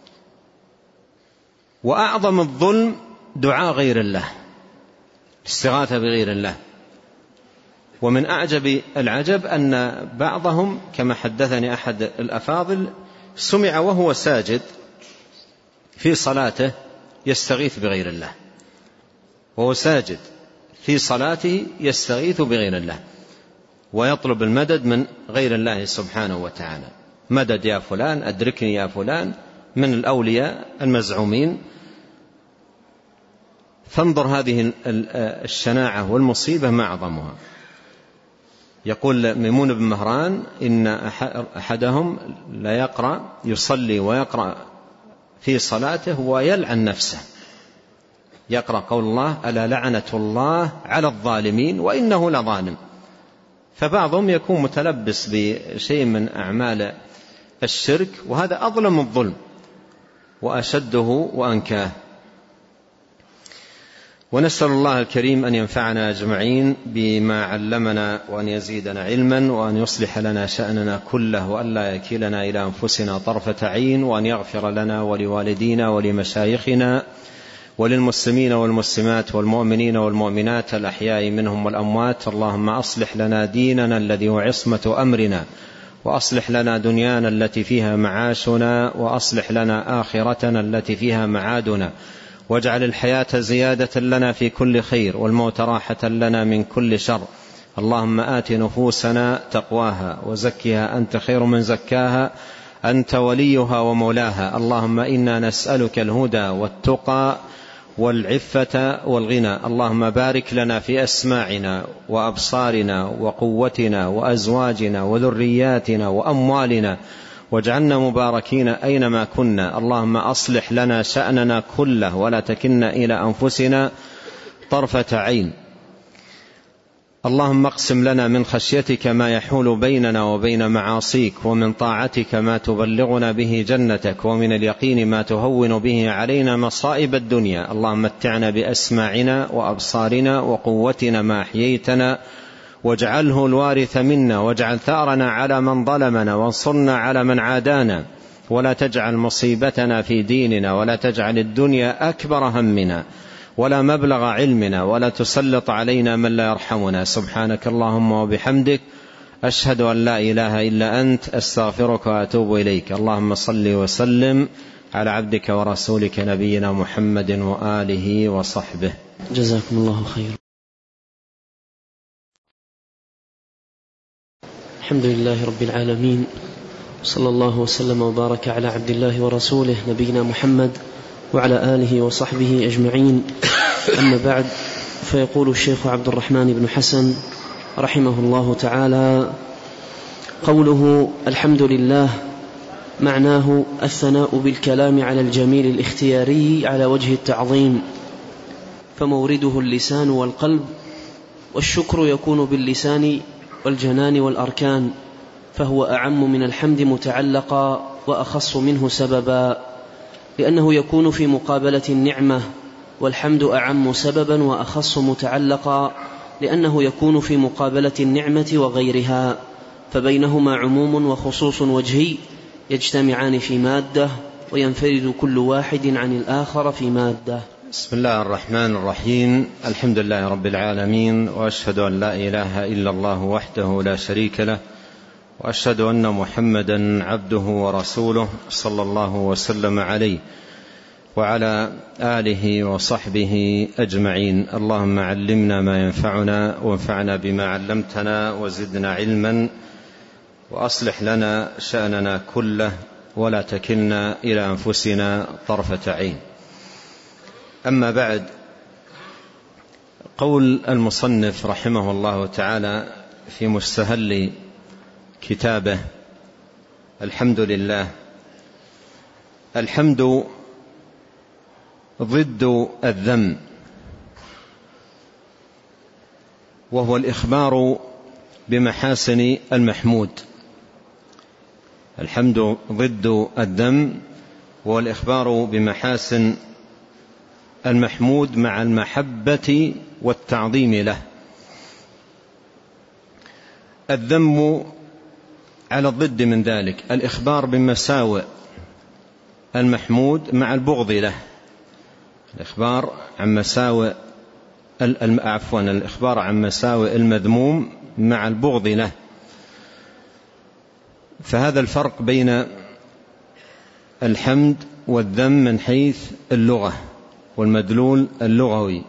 وأعظم الظلم دعاء غير الله، الاستغاثة بغير الله. ومن أعجب العجب أن بعضهم كما حدثني أحد الأفاضل سمع وهو ساجد في صلاته يستغيث بغير الله، وهو ساجد في صلاته يستغيث بغير الله ويطلب المدد من غير الله سبحانه وتعالى: مدد يا فلان، أدركني يا فلان، من الأولياء المزعومين. فانظر هذه الشناعة والمصيبة ما أعظمها. يقول ميمون بن مهران: إن أحدهم لا يقرأ، يصلي ويقرأ في صلاته ويلعن نفسه، يقرأ قول الله: ألا لعنة الله على الظالمين، وإنه لظالم. فبعضهم يكون متلبس بشيء من أعمال الشرك، وهذا أظلم الظلم وأشده وأنكاه. ونسأل الله الكريم أن ينفعنا أجمعين بما علمنا، وأن يزيدنا علما، وأن يصلح لنا شأننا كله، وأن لا يكلنا إلى أنفسنا طرفة عين، وأن يغفر لنا ولوالدينا ولمشايخنا وللمسلمين والمسلمات والمؤمنين والمؤمنات الأحياء منهم والأموات. اللهم أصلح لنا ديننا الذي هو عصمة أمرنا، وأصلح لنا دنيانا التي فيها معاشنا، وأصلح لنا آخرتنا التي فيها معادنا، واجعل الحياة زيادة لنا في كل خير، والموت راحة لنا من كل شر. اللهم آت نفوسنا تقواها وزكها أنت خير من زكاها، أنت وليها ومولاها. اللهم إنا نسألك الهدى والتقى والعفة والغنى. اللهم بارك لنا في أسماعنا وأبصارنا وقوتنا وأزواجنا وذرياتنا وأموالنا، واجعلنا مباركين أينما كنا. اللهم أصلح لنا شأننا كله، ولا تكلنا إلى أنفسنا طرفة عين. اللهم اقسم لنا من خشيتك ما يحول بيننا وبين معاصيك، ومن طاعتك ما تبلغنا به جنتك، ومن اليقين ما تهون به علينا مصائب الدنيا. اللهم متعنا بأسماعنا وأبصارنا وقوتنا ما أحييتنا، واجعله الوارث منا، واجعل ثأرنا على من ظلمنا، وانصرنا على من عادانا، ولا تجعل مصيبتنا في ديننا، ولا تجعل الدنيا أكبر همنا ولا مبلغ علمنا، ولا تسلط علينا من لا يرحمنا. سبحانك اللهم وبحمدك، أشهد أن لا إله إلا أنت، أستغفرك وأتوب إليك. اللهم صل وسلم على عبدك ورسولك نبينا محمد وآله وصحبه. جزاكم الله خير. الحمد لله رب العالمين، صلى الله وسلم وبارك على عبد الله ورسوله نبينا محمد وعلى آله وصحبه أجمعين. أما بعد، فيقول الشيخ عبد الرحمن بن حسن رحمه الله تعالى: قوله الحمد لله معناه الثناء بالكلام على الجميل الاختياري على وجه التعظيم، فمورده اللسان والقلب، والشكر يكون باللسان والجنان والأركان، فهو أعم من الحمد متعلقا وأخص منه سببا، لأنه يكون في مقابلة النعمة، والحمد أعم سببا وأخص متعلقا لأنه يكون في مقابلة النعمة وغيرها، فبينهما عموم وخصوص وجهي يجتمعان في مادة، وينفرد كل واحد عن الآخر في مادة. بسم الله الرحمن الرحيم. الحمد لله رب العالمين، وأشهد أن لا إله إلا الله وحده لا شريك له، وأشهد أن محمدا عبده ورسوله، صلى الله وسلم عليه وعلى آله وصحبه أجمعين. اللهم علمنا ما ينفعنا، وانفعنا بما علمتنا، وزدنا علما، وأصلح لنا شأننا كله، ولا تكلنا إلى أنفسنا طرفة عين. أما بعد، قول المصنف رحمه الله تعالى في مستهل كتابه: الحمد لله. الحمد ضد الذم، وهو الإخبار بمحاسن المحمود. الحمد ضد الذم، وهو الإخبار بمحاسن المحمود مع المحبة والتعظيم له. الذم على الضد من ذلك، الإخبار بمساوئ المحمود مع البغض له، الإخبار عن مساوئ الإخبار عن مساوئ المذموم مع البغض له. فهذا الفرق بين الحمد والذم من حيث اللغة والمدلول اللغوي.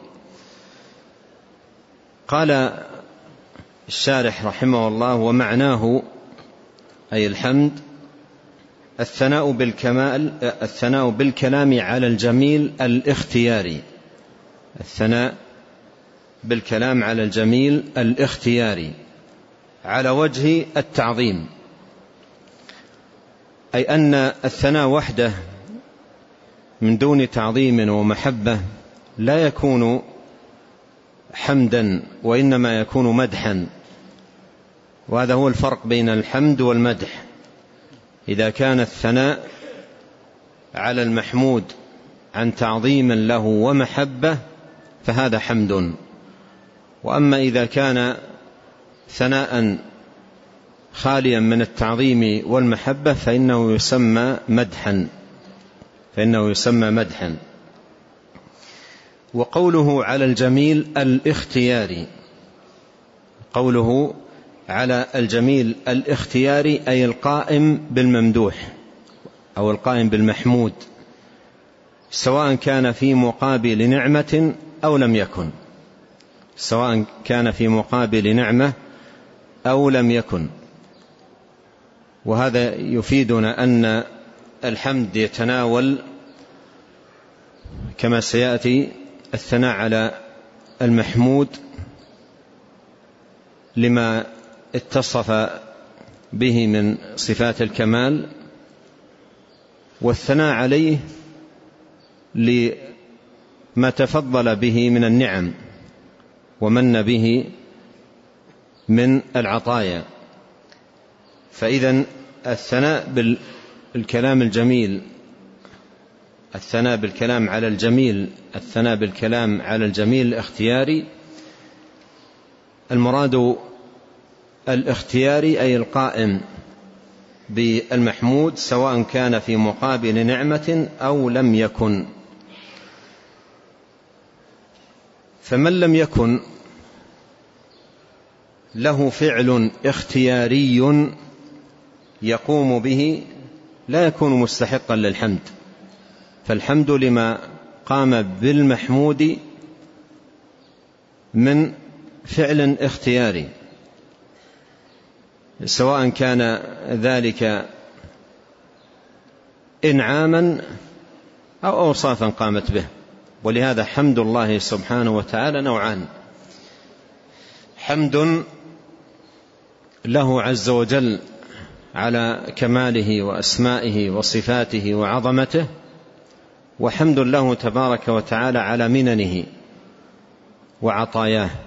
قال الشارح رحمه الله: ومعناه أي الحمد الثناء بالكلام على الجميل الاختياري، الثناء بالكلام على الجميل الاختياري على وجه التعظيم، أي أن الثناء وحده من دون تعظيم ومحبة لا يكون حمدا، وإنما يكون مدحا. وهذا هو الفرق بين الحمد والمدح. إذا كان الثناء على المحمود عن تعظيم له ومحبة فهذا حمد، وأما إذا كان ثناء خاليا من التعظيم والمحبة فإنه يسمى مدحا. وقوله على الجميل الاختياري، قوله على الجميل الاختياري أي القائم بالممدوح أو القائم بالمحمود، سواء كان في مقابل نعمة أو لم يكن، سواء كان في مقابل نعمة أو لم يكن. وهذا يفيدنا أن الحمد يتناول كما سيأتي الثناء على المحمود لما اتصف به من صفات الكمال، والثناء عليه لما تفضل به من النعم ومن به من العطايا. فإذن الثناء بالكلام الجميل، الثناء بالكلام على الجميل، الثناء بالكلام على الجميل الاختياري، المراد الاختياري أي القائم بالمحمود سواء كان في مقابل نعمة أو لم يكن. فمن لم يكن له فعل اختياري يقوم به لا يكون مستحقا للحمد، فالحمد لما قام بالمحمود من فعل اختياري، سواء كان ذلك إنعاما أو أوصافا قامت به. ولهذا حمد الله سبحانه وتعالى نوعان: حمد له عز وجل على كماله وأسمائه وصفاته وعظمته، وحمد له تبارك وتعالى على مننه وعطاياه.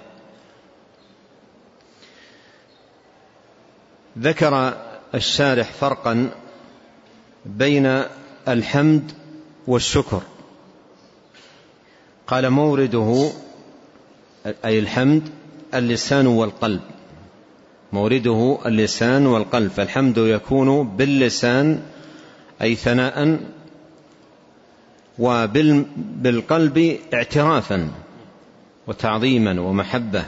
ذكر الشارح فرقا بين الحمد والشكر، قال: مورده أي الحمد اللسان والقلب، مورده اللسان والقلب، فالحمد يكون باللسان أي ثناء، وبالقلب اعترافا وتعظيما ومحبة.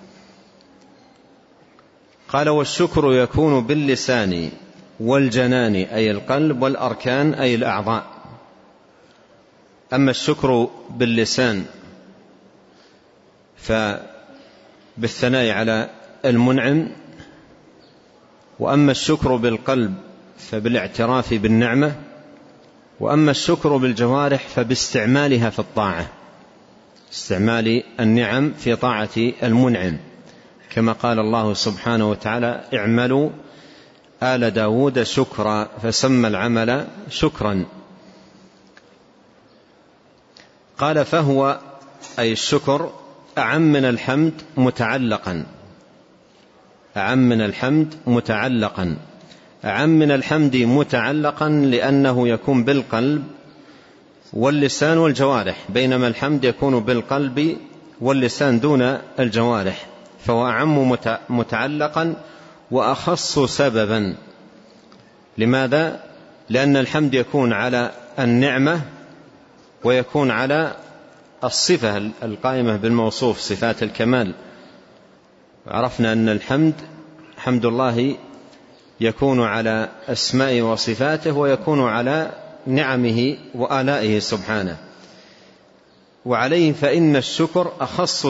قال: والشكر يكون باللسان والجنان أي القلب، والأركان أي الأعضاء. أما الشكر باللسان فبالثناء على المنعم، وأما الشكر بالقلب فبالاعتراف بالنعمة، وأما الشكر بالجوارح فباستعمالها في الطاعة، استعمال النعم في طاعة المنعم، كما قال الله سبحانه وتعالى: اعملوا آل داود شكرا، فسمى العمل شكرا. قال: فهو أي الشكر أعم من الحمد متعلقا، أعم من الحمد متعلقا، أعم من الحمد متعلقا لأنه يكون بالقلب واللسان والجوارح، بينما الحمد يكون بالقلب واللسان دون الجوارح، فهو أعم متعلقا وأخص سببا. لماذا؟ لأن الحمد يكون على النعمة ويكون على الصفة القائمة بالموصوف، صفات الكمال. عرفنا أن الحمد، حمد الله، يكون على أسمائه وصفاته، ويكون على نعمه وآلائه سبحانه. وعليه فإن الشكر أخص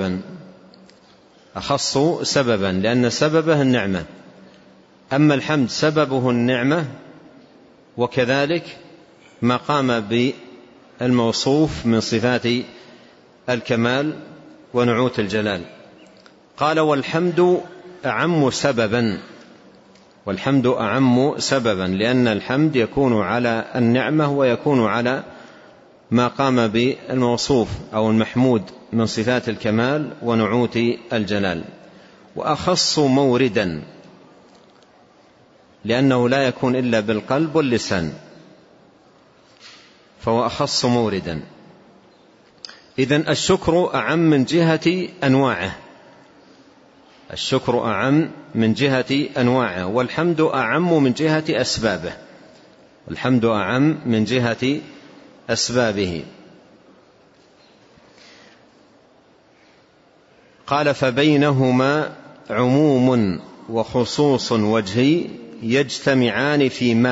سببا لأن سببه النعمة، أما الحمد سببه النعمة، وكذلك ما قام بالموصوف من صفات الكمال ونعوت الجلال. قال: والحمد أعم سببا لأن الحمد يكون على النعمة ويكون على ما قام بالموصوف أو المحمود من صفات الكمال ونعوت الجلال. وأخص موردا لأنه لا يكون إلا بالقلب واللسان، فهو أخص موردا. إذن الشكر أعم من جهة أنواعه، والحمد أعم من جهة أسبابه. قال: فبينهما عموم وخصوص وجهي يجتمعان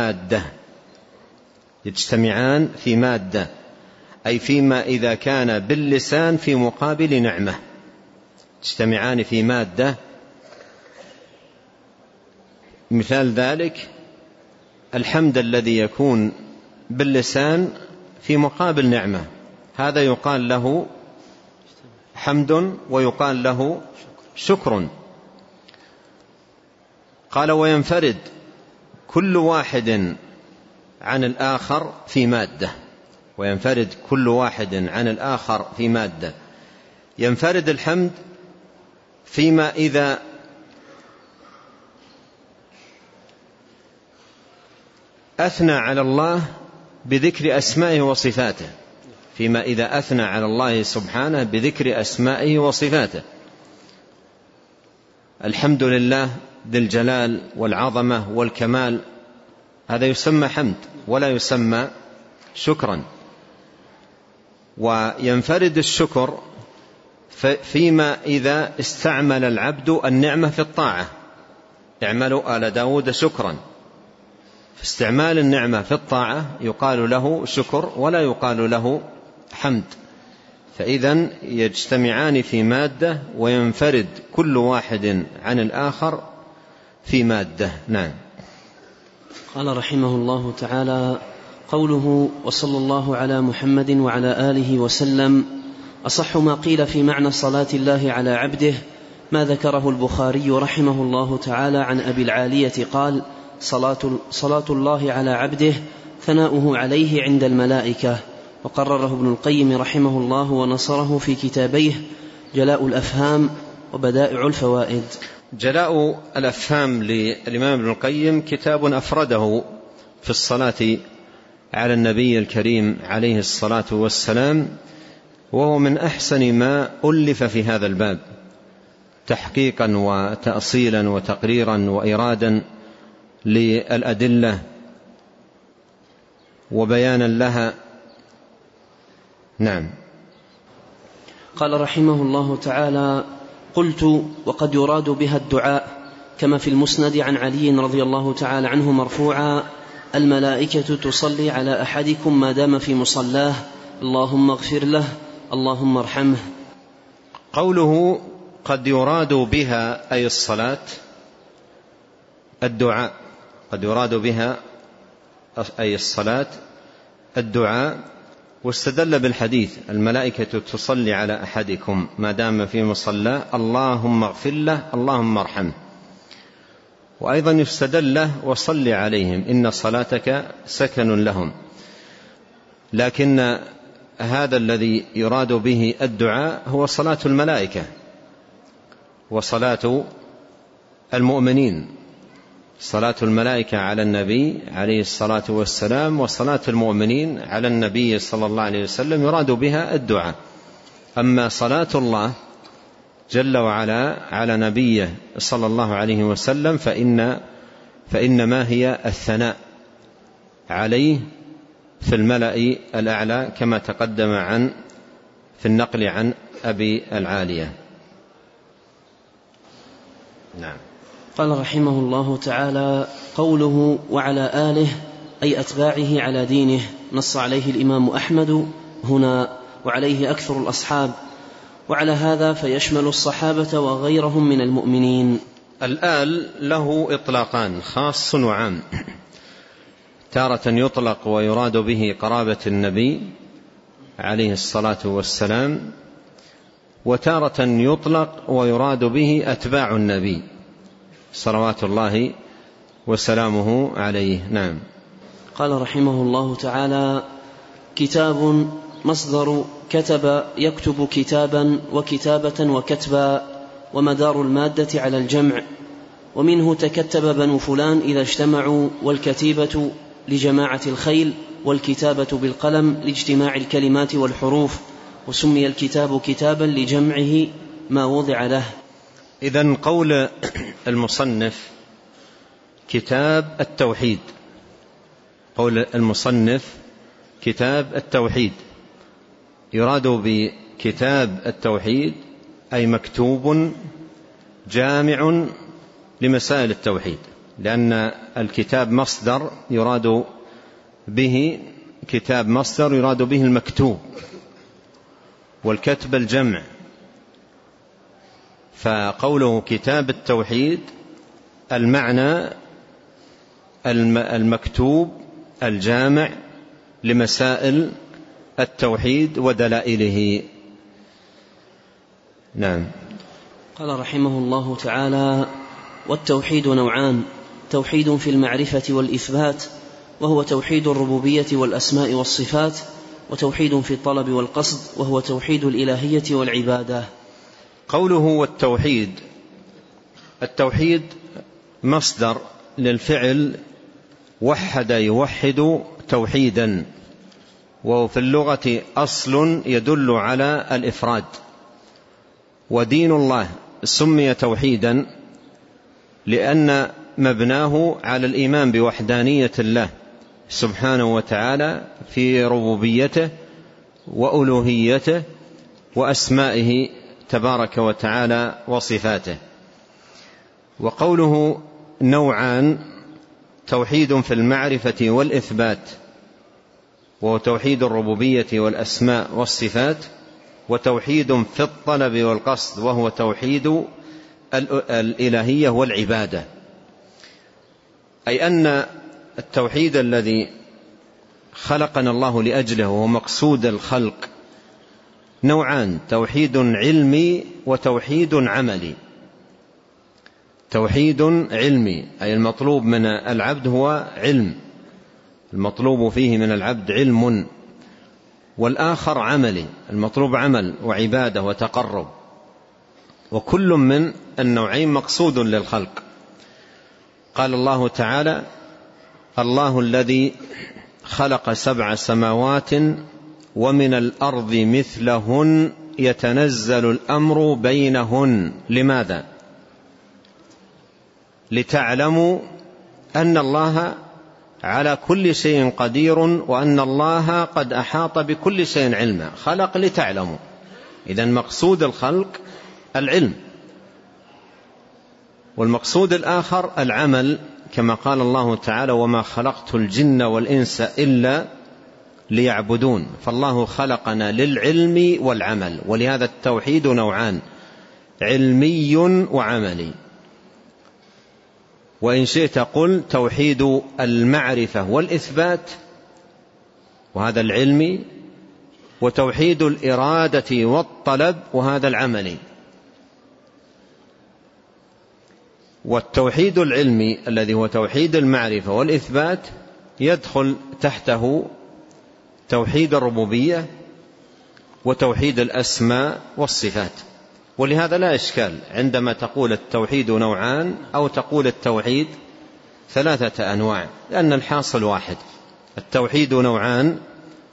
في مادة، أي فيما إذا كان باللسان في مقابل نعمة. يجتمعان في مادة، مثال ذلك الحمد الذي يكون باللسان في مقابل نعمة، هذا يقال له حمد ويقال له شكر. قال: وينفرد كل واحد عن الآخر في مادة. ينفرد الحمد فيما إذا أثنى على الله بذكر أسمائه وصفاته، سبحانه بذكر أسمائه وصفاته. الحمد لله ذي الجلال والعظمة والكمال، هذا يسمى حمد ولا يسمى شكرا. وينفرد الشكر فيما إذا استعمل العبد النعمة في الطاعة. اعملوا آل داود شكرا، فاستعمال النعمة في الطاعة يقال له شكر ولا يقال له حمد. فإذن يجتمعان في مادة، وينفرد كل واحد عن الآخر في مادة. نعم. قال رحمه الله تعالى: قوله: وصلى الله على محمد وعلى آله وسلم، أصح ما قيل في معنى صلاة الله على عبده ما ذكره البخاري رحمه الله تعالى عن أبي العالية قال: صلاة الله على عبده ثناؤه عليه عند الملائكة. وقرره ابن القيم رحمه الله ونصره في كتابيه جلاء الأفهام وبدائع الفوائد. جلاء الأفهام للإمام ابن القيم كتاب أفرده في الصلاة على النبي الكريم عليه الصلاة والسلام، وهو من أحسن ما ألف في هذا الباب تحقيقا وتأصيلا وتقريرا وإرادا للأدلة وبيانا لها. نعم. قال رحمه الله تعالى: قلت: وقد يراد بها الدعاء، كما في المسند عن علي رضي الله تعالى عنه مرفوعا: الملائكة تصلي على أحدكم ما دام في مصلاه، اللهم اغفر له، اللهم ارحمه. قوله قد يراد بها أي الصلاة الدعاء، قد يراد بها أي الصلاة الدعاء، واستدل بالحديث: الملائكة تصلي على أحدكم ما دام في مصلاه، اللهم اغفر له، اللهم ارحمه. وأيضا يستدل له: وصل عليهم إن صلاتك سكن لهم. لكن هذا الذي يراد به الدعاء هو صلاة الملائكة وصلاة المؤمنين، صلاة الملائكة على النبي عليه الصلاة والسلام، وصلاة المؤمنين على النبي صلى الله عليه وسلم يراد بها الدعاء. أما صلاة الله جل وعلا على نبيه صلى الله عليه وسلم فإنما هي الثناء عليه في الملأ الأعلى، كما تقدم في النقل عن أبي العالية. نعم. قال رحمه الله تعالى: قوله وعلى آله أي أتباعه على دينه، نص عليه الإمام أحمد هنا، وعليه أكثر الأصحاب، وعلى هذا فيشمل الصحابة وغيرهم من المؤمنين. الآل له إطلاقان، خاص وعام. تارة يطلق ويراد به قرابة النبي عليه الصلاة والسلام، وتارة يطلق ويراد به أتباع النبي صلوات الله وسلامه عليه. نعم. قال رحمه الله تعالى: كتاب مصدر كتب يكتب كتابا وكتابة وكتبا، ومدار المادة على الجمع، ومنه تكتب بنو فلان إذا اجتمعوا، والكتيبة لجماعة الخيل، والكتابة بالقلم لاجتماع الكلمات والحروف، وسمي الكتاب كتابا لجمعه ما وضع له. إذن قول المصنف كتاب التوحيد، قول المصنف كتاب التوحيد، يراد بكتاب التوحيد أي مكتوب جامع لمسائل التوحيد، لأن الكتاب مصدر يراد به كتاب مصدر يراد به المكتوب، والكتب الجمع. فقوله كتاب التوحيد المعنى المكتوب الجامع لمسائل التوحيد ودلائله. نعم. قال رحمه الله تعالى: والتوحيد نوعان: توحيد في المعرفة والإثبات، وهو توحيد الربوبية والأسماء والصفات، وتوحيد في الطلب والقصد، وهو توحيد الإلهية والعبادة. قوله والتوحيد، التوحيد مصدر للفعل وحد يوحد توحيدا، وهو في اللغة أصل يدل على الإفراد. ودين الله سمي توحيدا لأن مبناه على الإيمان بوحدانية الله سبحانه وتعالى في ربوبيته وألوهيته وأسمائه تبارك وتعالى وصفاته. وقوله نوعان: توحيد في المعرفة والإثبات، وهو توحيد الربوبية والأسماء والصفات، وتوحيد في الطلب والقصد، وهو توحيد الإلهية والعبادة. أي أن التوحيد الذي خلقنا الله لأجله وهو مقصود الخلق نوعان: توحيد علمي وتوحيد عملي. توحيد علمي أي المطلوب من العبد هو علم، المطلوب فيه من العبد علم. والآخر عملي، المطلوب عمل وعبادة وتقرب، وكل من النوعين مقصود للخلق. قال الله تعالى: الله الذي خلق 7 سماوات ومن الأرض مثلهن يتنزل الأمر بينهن. لماذا؟ لتعلموا أن الله على كل شيء قدير، وأن الله قد أحاط بكل شيء علما. خلق لتعلموا، إذن مقصود الخلق العلم، والمقصود الآخر العمل، كما قال الله تعالى: وما خلقت الجن والإنس إلا ليعبدون. فالله خلقنا للعلم والعمل، ولهذا التوحيد نوعان: علمي وعملي. وإن شئت قل توحيد المعرفة والإثبات، وهذا العلمي، وتوحيد الإرادة والطلب، وهذا العملي. والتوحيد العلمي الذي هو توحيد المعرفة والإثبات يدخل تحته توحيد الربوبية وتوحيد الأسماء والصفات. ولهذا لا إشكال عندما تقول التوحيد نوعان أو تقول التوحيد 3 أنواع، لأن الحاصل واحد. التوحيد نوعان: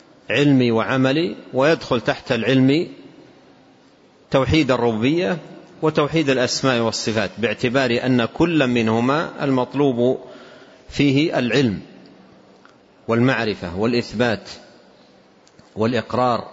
علمي وعملي، ويدخل تحت العلم توحيد الربوبية وتوحيد الأسماء والصفات، باعتبار أن كل منهما المطلوب فيه العلم والمعرفة والإثبات والإقرار.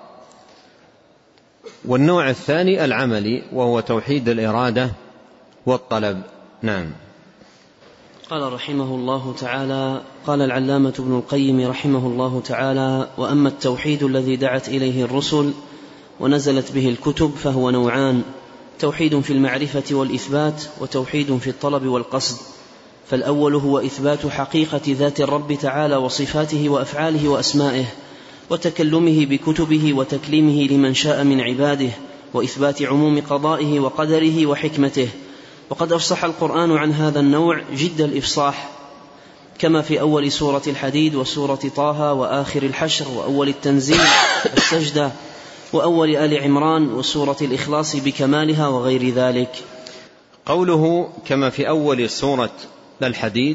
والنوع الثاني العملي وهو توحيد الإرادة والطلب. نعم. قال رحمه الله تعالى: قال العلامة ابن القيم رحمه الله تعالى: وأما التوحيد الذي دعت إليه الرسل ونزلت به الكتب فهو نوعان: توحيد في المعرفة والإثبات، وتوحيد في الطلب والقصد. فالأول هو إثبات حقيقة ذات الرب تعالى وصفاته وأفعاله وأسمائه، وتكلمه بكتبه وتكليمه لمن شاء من عباده، وإثبات عموم قضائه وقدره وحكمته. وقد أفصح القرآن عن هذا النوع جد الإفصاح، كما في أول سورة الحديد وسورة طه وآخر الحشر وأول التنزيل السجدة وأول آل عمران وسورة الإخلاص بكمالها وغير ذلك. قوله كما في أول سورة الحديد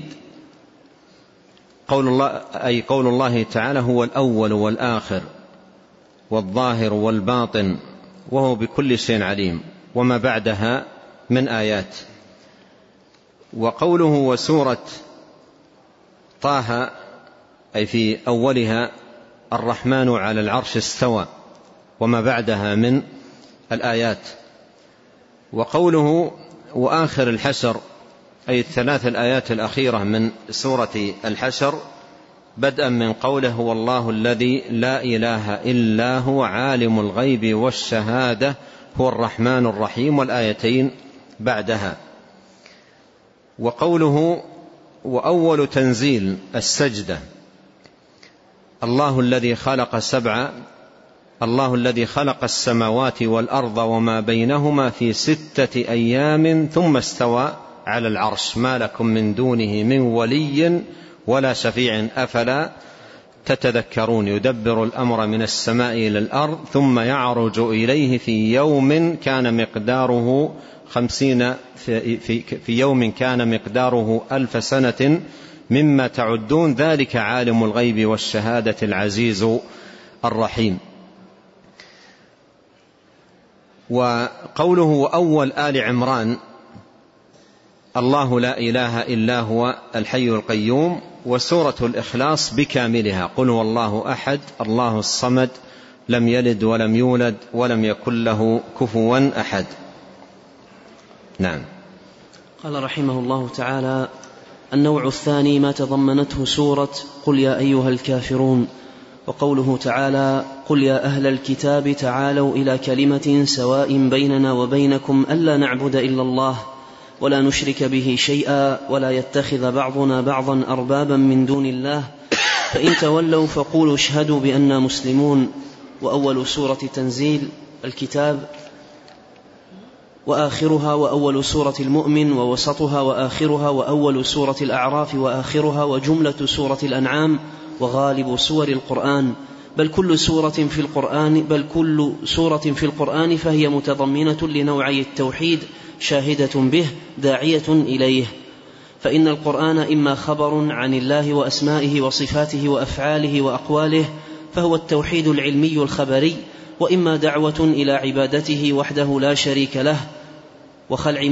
قول الله تعالى: هو الأول والآخر والظاهر والباطن وهو بكل شيء عليم، وما بعدها من آيات. وقوله وسورة طه أي في أولها: الرحمن على العرش استوى، وما بعدها من الآيات. وقوله وآخر الحشر أي الثلاث الآيات الأخيرة من سورة الحشر، بدءا من قوله: هو الله الذي لا إله إلا هو عالم الغيب والشهادة هو الرحمن الرحيم، والآيتين بعدها. وقوله وأول تنزيل السجدة: الله الذي خلق السماوات والأرض وما بينهما في 6 أيام ثم استوى على العرش ما لكم من دونه من ولي ولا شفيع أفلا تتذكرون يدبر الأمر من السماء إلى الأرض ثم يعرج إليه في يوم كان مقداره 50 في يوم كان مقداره 1000 سنة مما تعدون ذلك عالم الغيب والشهادة العزيز الرحيم. وقوله أول آل عمران: الله لا إله إلا هو الحي القيوم، وسورة الإخلاص بكاملها: قل هو الله أحد الله الصمد لم يلد ولم يولد ولم يكن له كفوا أحد. نعم. قال رحمه الله تعالى: النوع الثاني ما تضمنته سورة قل يا أيها الكافرون، وقوله تعالى: قل يا أهل الكتاب تعالوا إلى كلمة سواء بيننا وبينكم ألا نعبد إلا الله ولا نشرك به شيئا ولا يتخذ بعضنا بعضا أربابا من دون الله فإن تولوا فقولوا اشهدوا بأننا مسلمون. وأول سورة تنزيل الكتاب وآخرها، وأول سورة المؤمن ووسطها وآخرها، وأول سورة الأعراف وآخرها، وجملة سورة الأنعام، وغالب سور القرآن، بل كل سورة في القرآن فهي متضمنة لنوعي التوحيد شاهدة به داعية إليه. فإن القرآن إما خبر عن الله وأسمائه وصفاته وأفعاله وأقواله فهو التوحيد العلمي الخبري، وإما دعوة إلى عبادته وحده لا شريك له وخلع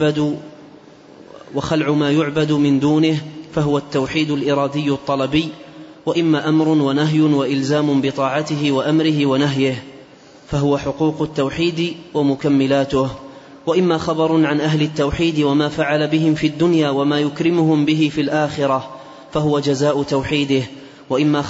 ما يعبد من دونه فهو التوحيد الإرادي الطلبي، وإما أمر ونهي وإلزام بطاعته وأمره ونهيه فهو حقوق التوحيد ومكملاته، وإما خبر عن أهل التوحيد وما فعل بهم في الدنيا وما يكرمهم به في الآخرة فهو جزاء توحيده، وإما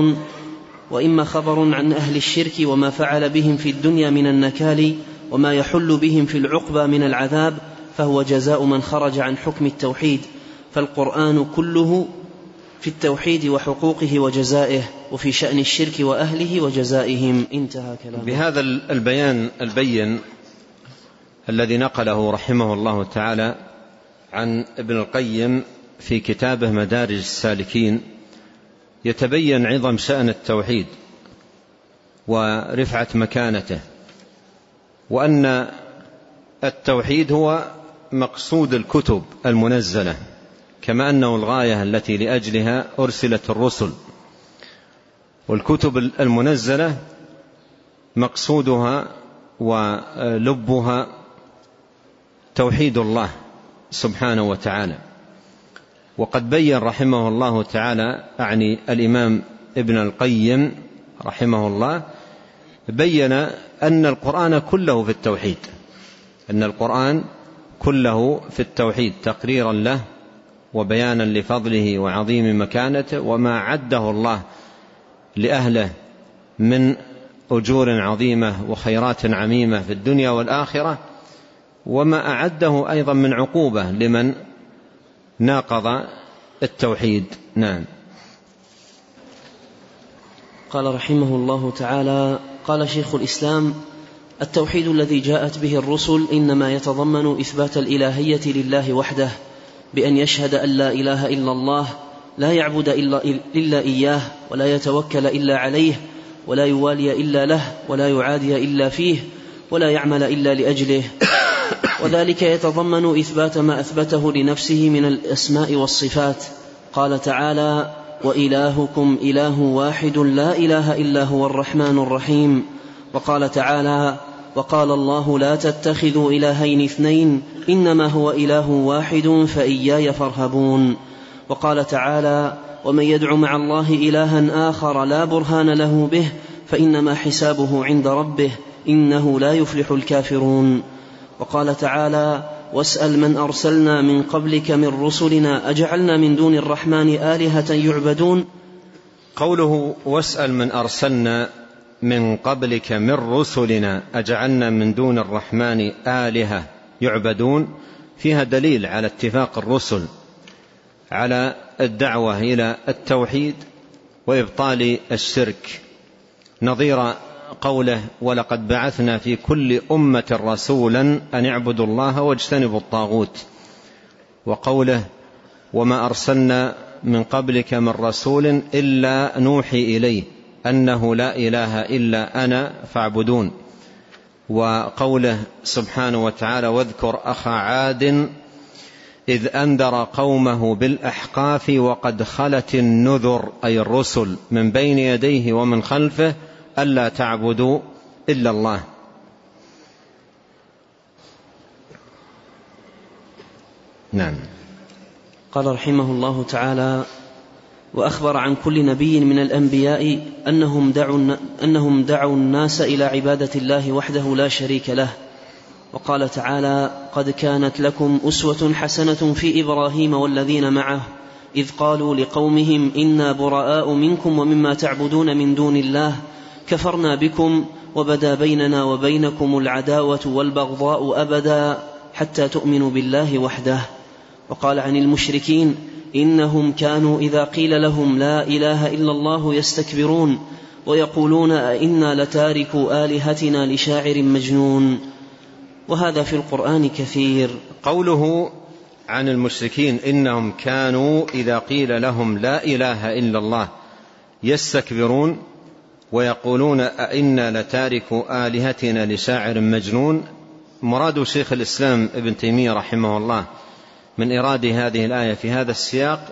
خبر عن أهل الشرك وما فعل بهم في الدنيا من النكال وما يحل بهم في العقبى من العذاب فهو جزاء من خرج عن حكم التوحيد. فالقرآن كله في التوحيد وحقوقه وجزائه، وفي شأن الشرك وأهله وجزائهم. انتهى كلامه. بهذا البيان البين الذي نقله رحمه الله تعالى عن ابن القيم في كتابه مدارج السالكين يتبين عظم شأن التوحيد ورفعة مكانته، وأن التوحيد هو مقصود الكتب المنزلة، كما أنه الغاية التي لأجلها أرسلت الرسل، والكتب المنزلة مقصودها ولبها توحيد الله سبحانه وتعالى. وقد بين رحمه الله تعالى، أعني الإمام ابن القيم رحمه الله، بين أن القرآن كله في التوحيد، أن القرآن كله في التوحيد تقريرا له وبيانا لفضله وعظيم مكانته وما عده الله لأهله من أجور عظيمة وخيرات عميمة في الدنيا والآخرة، وما أعده أيضا من عقوبة لمن ناقض التوحيد. نعم. قال رحمه الله تعالى: قال شيخ الإسلام: التوحيد الذي جاءت به الرسل إنما يتضمن إثبات الإلهية لله وحده، بأن يشهد أن لا إله إلا الله، لا يعبد إلا إياه، ولا يتوكل إلا عليه، ولا يوالي إلا له، ولا يعادي إلا فيه، ولا يعمل إلا لأجله. وذلك يتضمن إثبات ما أثبته لنفسه من الأسماء والصفات. قال تعالى: وإلهكم إله واحد لا إله إلا هو الرحمن الرحيم. وقال تعالى: وقال الله لا تتخذوا إلهين اثنين إنما هو إله واحد فإياي فارهبون. وقال تعالى: ومن يدع مع الله إلها آخر لا برهان له به فإنما حسابه عند ربه إنه لا يفلح الكافرون. وقال تعالى: واسأل من أرسلنا من قبلك من رسلنا أجعلنا من دون الرحمن آلهة يعبدون. قوله واسأل من أرسلنا من قبلك من رسلنا أجعلنا من دون الرحمن آلهة يعبدون فيها دليل على اتفاق الرسل على الدعوة إلى التوحيد وإبطال الشرك، نظير قوله: ولقد بعثنا في كل أمة رسولا أن اعبدوا الله واجتنبوا الطاغوت. وقوله: وما أرسلنا من قبلك من رسول إلا نوحي إليه أنه لا إله إلا أنا فاعبدون. وقوله سبحانه وتعالى: واذكر أخا عاد إذ أنذر قومه بالأحقاف وقد خلت النذر، أي الرسل، من بين يديه ومن خلفه ألا تعبدوا إلا الله. نعم. قال رحمه الله تعالى: وأخبر عن كل نبي من الأنبياء أنهم دعوا الناس إلى عبادة الله وحده لا شريك له. وقال تعالى: قد كانت لكم أسوة حسنة في إبراهيم والذين معه إذ قالوا لقومهم إنا براء منكم ومما تعبدون من دون الله كفرنا بكم وبدا بيننا وبينكم العداوة والبغضاء أبدا حتى تؤمنوا بالله وحده. وقال عن المشركين: إنهم كانوا إذا قيل لهم لا إله إلا الله يستكبرون ويقولون أئنا لتاركوا آلهتنا لشاعر مجنون. وهذا في القرآن كثير. قوله عن المشركين إنهم كانوا إذا قيل لهم لا إله إلا الله يستكبرون ويقولون أئنا لتاركوا آلهتنا لشاعر مجنون، مراد شيخ الإسلام ابن تيمية رحمه الله من إراد هذه الآية في هذا السياق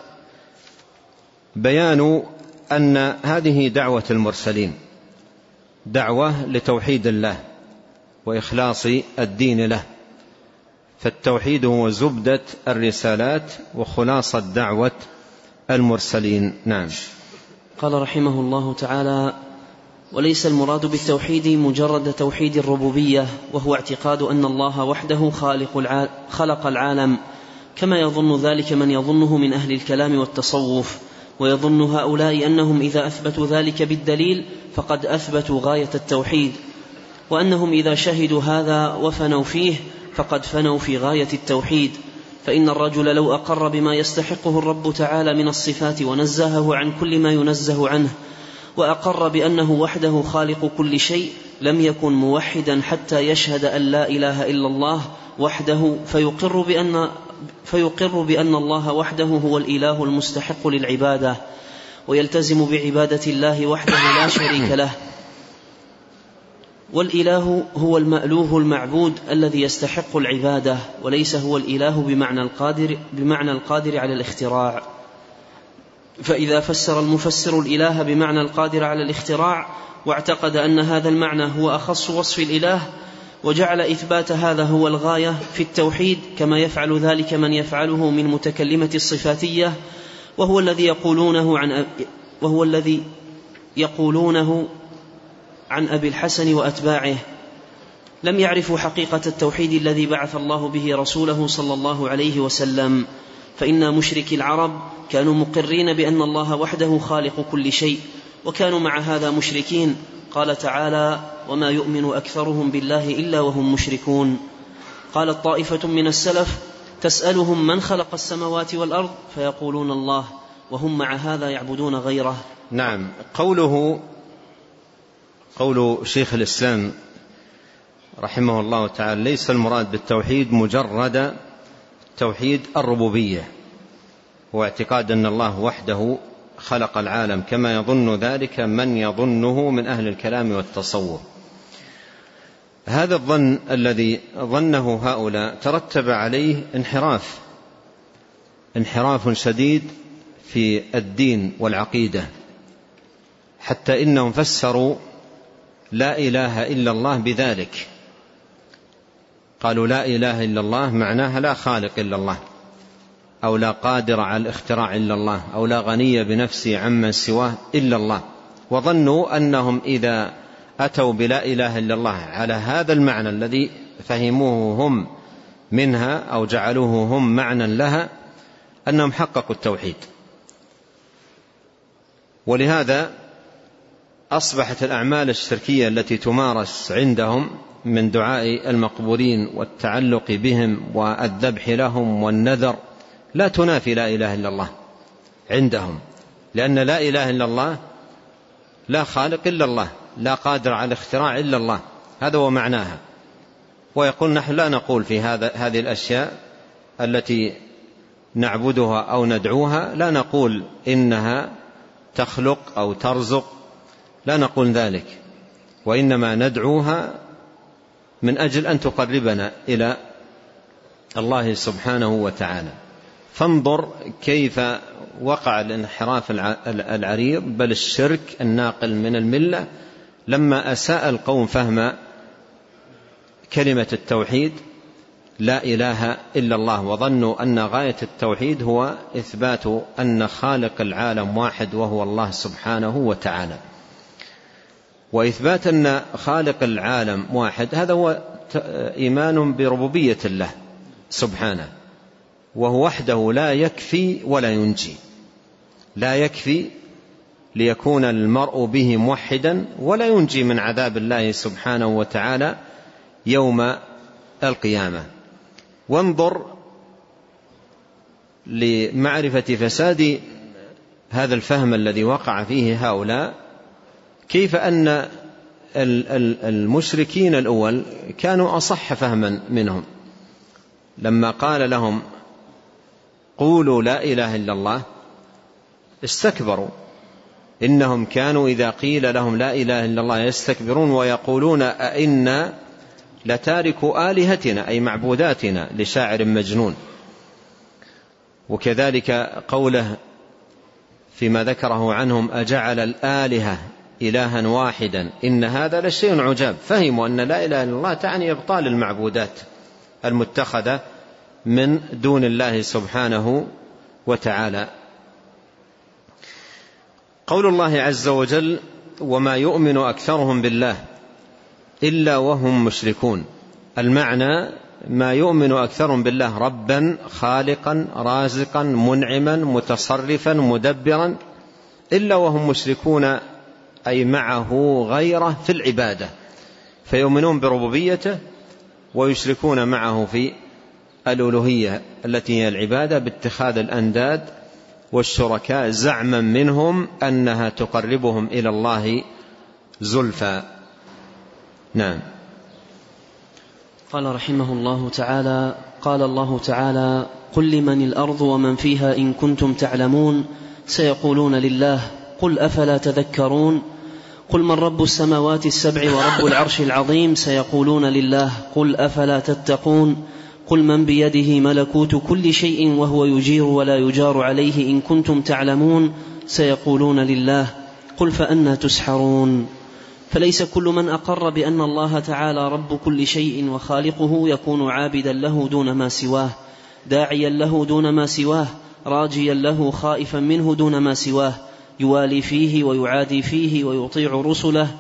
بيان أن هذه دعوة المرسلين، دعوة لتوحيد الله وإخلاص الدين له، فالتوحيد هو زبدة الرسالات وخلاصة دعوة المرسلين. نعم. قال رحمه الله تعالى: وليس المراد بالتوحيد مجرد توحيد الربوبية، وهو اعتقاد أن الله وحده خلق العالم، كما يظن ذلك من يظنه من أهل الكلام والتصوف. ويظن هؤلاء أنهم إذا أثبتوا ذلك بالدليل فقد أثبتوا غاية التوحيد، وأنهم إذا شهدوا هذا وفنوا فيه فقد فنوا في غاية التوحيد. فإن الرجل لو أقر بما يستحقه الرب تعالى من الصفات ونزهه عن كل ما ينزه عنه، وأقر بأنه وحده خالق كل شيء، لم يكن موحدا حتى يشهد أن لا إله إلا الله وحده، فيقر بأن الله وحده هو الإله المستحق للعبادة، ويلتزم بعبادة الله وحده لا شريك له. والإله هو المألوه المعبود الذي يستحق العبادة، وليس هو الإله بمعنى القادر على الاختراع. فإذا فسر المفسر الإله بمعنى القادر على الاختراع واعتقد أن هذا المعنى هو أخص وصف الإله، وجعل إثبات هذا هو الغاية في التوحيد، كما يفعل ذلك من يفعله من متكلمة الصفاتية، وهو الذي يقولونه عن أبي الحسن وأتباعه. لم يعرفوا حقيقة التوحيد الذي بعث الله به رسوله صلى الله عليه وسلم، فإن مشركي العرب كانوا مقرين بأن الله وحده خالق كل شيء، وكانوا مع هذا مشركين. قال تعالى: وما يؤمن أكثرهم بالله إلا وهم مشركون. قالت طائفة من السلف: تسألهم من خلق السماوات والأرض فيقولون الله، وهم مع هذا يعبدون غيره. نعم. قول شيخ الإسلام رحمه الله تعالى: ليس المراد بالتوحيد مجرد توحيد الربوبية واعتقاد أن الله وحده خلق العالم، كما يظن ذلك من يظنه من أهل الكلام والتصوف. هذا الظن الذي ظنه هؤلاء ترتب عليه انحراف شديد في الدين والعقيدة، حتى إنهم فسروا لا إله إلا الله بذلك. قالوا لا إله إلا الله معناها لا خالق إلا الله، أو لا قادر على الاختراع إلا الله، أو لا غني بنفسه عمن سواه إلا الله. وظنوا أنهم إذا أتوا بلا إله إلا الله على هذا المعنى الذي فهموه هم منها أو جعلوه هم معنى لها، أنهم حققوا التوحيد. ولهذا أصبحت الأعمال الشركية التي تمارس عندهم من دعاء المقبورين والتعلق بهم والذبح لهم والنذر لا تنافي لا إله إلا الله عندهم، لأن لا إله إلا الله لا خالق إلا الله، لا قادر على الاختراع إلا الله، هذا هو معناها. ويقول: نحن لا نقول في هذه الأشياء التي نعبدها أو ندعوها، لا نقول إنها تخلق أو ترزق، لا نقول ذلك، وإنما ندعوها من أجل أن تقربنا إلى الله سبحانه وتعالى. فانظر كيف وقع الانحراف العريض، بل الشرك الناقل من الملة، لما أساء القوم فهم كلمة التوحيد لا إله إلا الله، وظنوا أن غاية التوحيد هو إثبات أن خالق العالم واحد وهو الله سبحانه وتعالى. وإثبات أن خالق العالم واحد هذا هو إيمان بربوبية الله سبحانه، وهو وحده لا يكفي ولا ينجي. لا يكفي ليكون المرء به موحدا، ولا ينجي من عذاب الله سبحانه وتعالى يوم القيامة. وانظر لمعرفة فساد هذا الفهم الذي وقع فيه هؤلاء، كيف أن المشركين الأول كانوا أصح فهما منهم. لما قال لهم قولوا لا إله إلا الله استكبروا. إنهم كانوا إذا قيل لهم لا إله إلا الله يستكبرون ويقولون أئنا لتاركوا آلهتنا أي معبوداتنا لشاعر مجنون. وكذلك قوله فيما ذكره عنهم أجعل الآلهة إلها واحدا إن هذا لشيء عجاب. فهموا أن لا إله إلا الله تعني إبطال المعبودات المتخذة من دون الله سبحانه وتعالى. قول الله عز وجل وما يؤمن أكثرهم بالله إلا وهم مشركون، المعنى ما يؤمن أكثرهم بالله ربا خالقا رازقا منعما متصرفا مدبرا إلا وهم مشركون، أي معه غيره في العبادة، فيؤمنون بربوبيته ويشركون معه في الألوهية التي هي العبادة باتخاذ الأنداد والشركاء زعما منهم أنها تقربهم إلى الله زلفى. نعم. قال رحمه الله تعالى: قال الله تعالى: قل لمن الأرض ومن فيها إن كنتم تعلمون سيقولون لله قل أفلا تذكرون قل من رب السماوات السبع ورب العرش العظيم سيقولون لله قل أفلا تتقون قل من بيده ملكوت كل شيء وهو يجير ولا يجار عليه إن كنتم تعلمون سيقولون لله قل فأنى تسحرون. فليس كل من أقر بأن الله تعالى رب كل شيء وخالقه يكون عابدا له دون ما سواه، داعيا له دون ما سواه، راجيا له خائفا منه دون ما سواه، يوالي فيه ويعادي فيه ويطيع رسله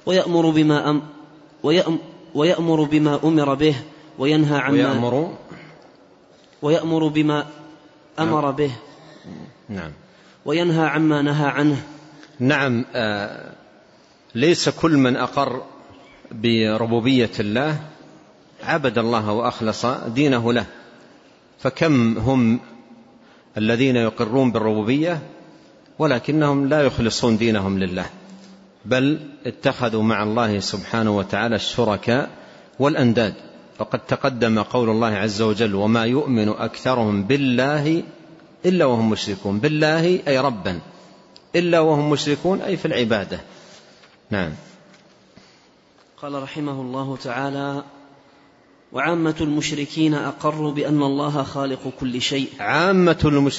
ويأمر بما أمر به وينهى عما ويأمر بما أمر به نعم وينهى عما نهى عنه. نعم. ليس كل من أقر بربوبية الله عبد الله وأخلص دينه له، فكم هم الذين يقرون بالربوبية ولكنهم لا يخلصون دينهم لله، بل اتخذوا مع الله سبحانه وتعالى الشركاء والأنداد. وقد تقدم قول الله عز وجل: وما يؤمن أكثرهم بالله إلا وهم مشركون. بالله أي ربا، إلا وهم مشركون أي في العبادة. نعم. قال رحمه الله تعالى: وعامة المشركين أقروا بأن الله خالق كل شيء. عامة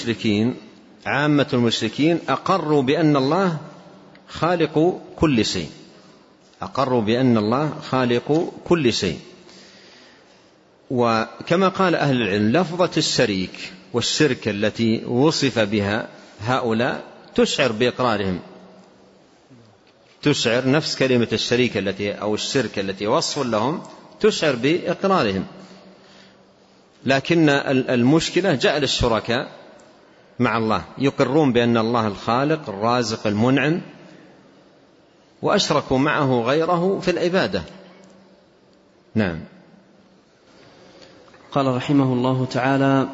المشركين أقروا بأن الله خالق كل شيء، أقروا بأن الله خالق كل شيء. وكما قال أهل العلم: لفظة الشريك والشرك التي وصف بها هؤلاء تشعر بإقرارهم، تشعر نفس كلمة الشريك أو الشرك التي وصف لهم تشعر بإقرارهم. لكن المشكلة جعل الشركاء مع الله، يقرون بأن الله الخالق الرازق المنعم، وأشركوا معه غيره في العبادة. نعم. قال رحمه الله تعالى: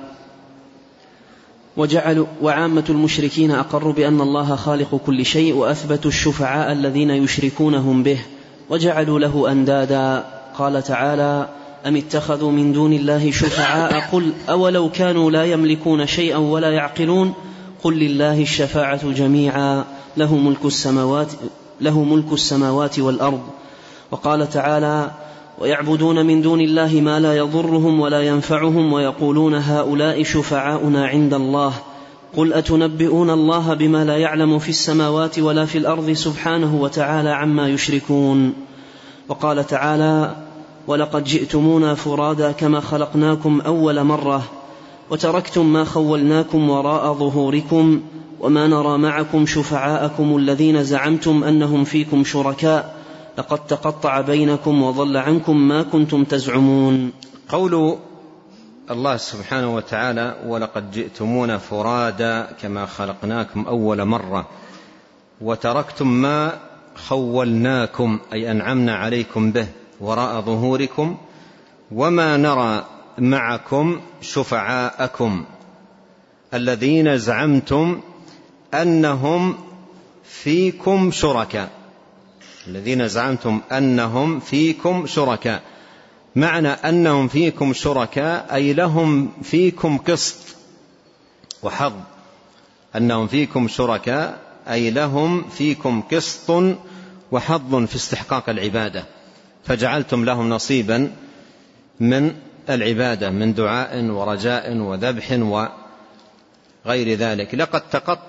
وعامة المشركين أقروا بأن الله خالق كل شيء، وأثبتوا الشفعاء الذين يشركونهم به وجعلوا له أندادا. قال تعالى: أم اتخذوا من دون الله شفعاء قل أولو كانوا لا يملكون شيئا ولا يعقلون قل لله الشفاعة جميعا له ملك السماوات والأرض. وقال تعالى: ويعبدون من دون الله ما لا يضرهم ولا ينفعهم ويقولون هؤلاء شفعاؤنا عند الله قل أتنبئون الله بما لا يعلم في السماوات ولا في الأرض سبحانه وتعالى عما يشركون. وقال تعالى: ولقد جئتمونا فرادا كما خلقناكم أول مرة وتركتم ما خولناكم وراء ظهوركم وما نرى معكم شفعاءكم الذين زعمتم أنهم فيكم شركاء لقد تقطع بينكم وضل عنكم ما كنتم تزعمون. قول الله سبحانه وتعالى: ولقد جئتمونا فرادا كما خلقناكم أول مرة وتركتم ما خولناكم أي أنعمنا عليكم به وراء ظهوركم وما نرى معكم شفعاءكم الذين زعمتم أنهم فيكم شركاء. الذين زعمتم أنهم فيكم شركاء، معنى أنهم فيكم شركاء أي لهم فيكم قسط وحظ. أنهم فيكم شركاء أي لهم فيكم قسط وحظ في استحقاق العبادة، فجعلتم لهم نصيبا من العبادة من دعاء ورجاء وذبح وغير ذلك. لقد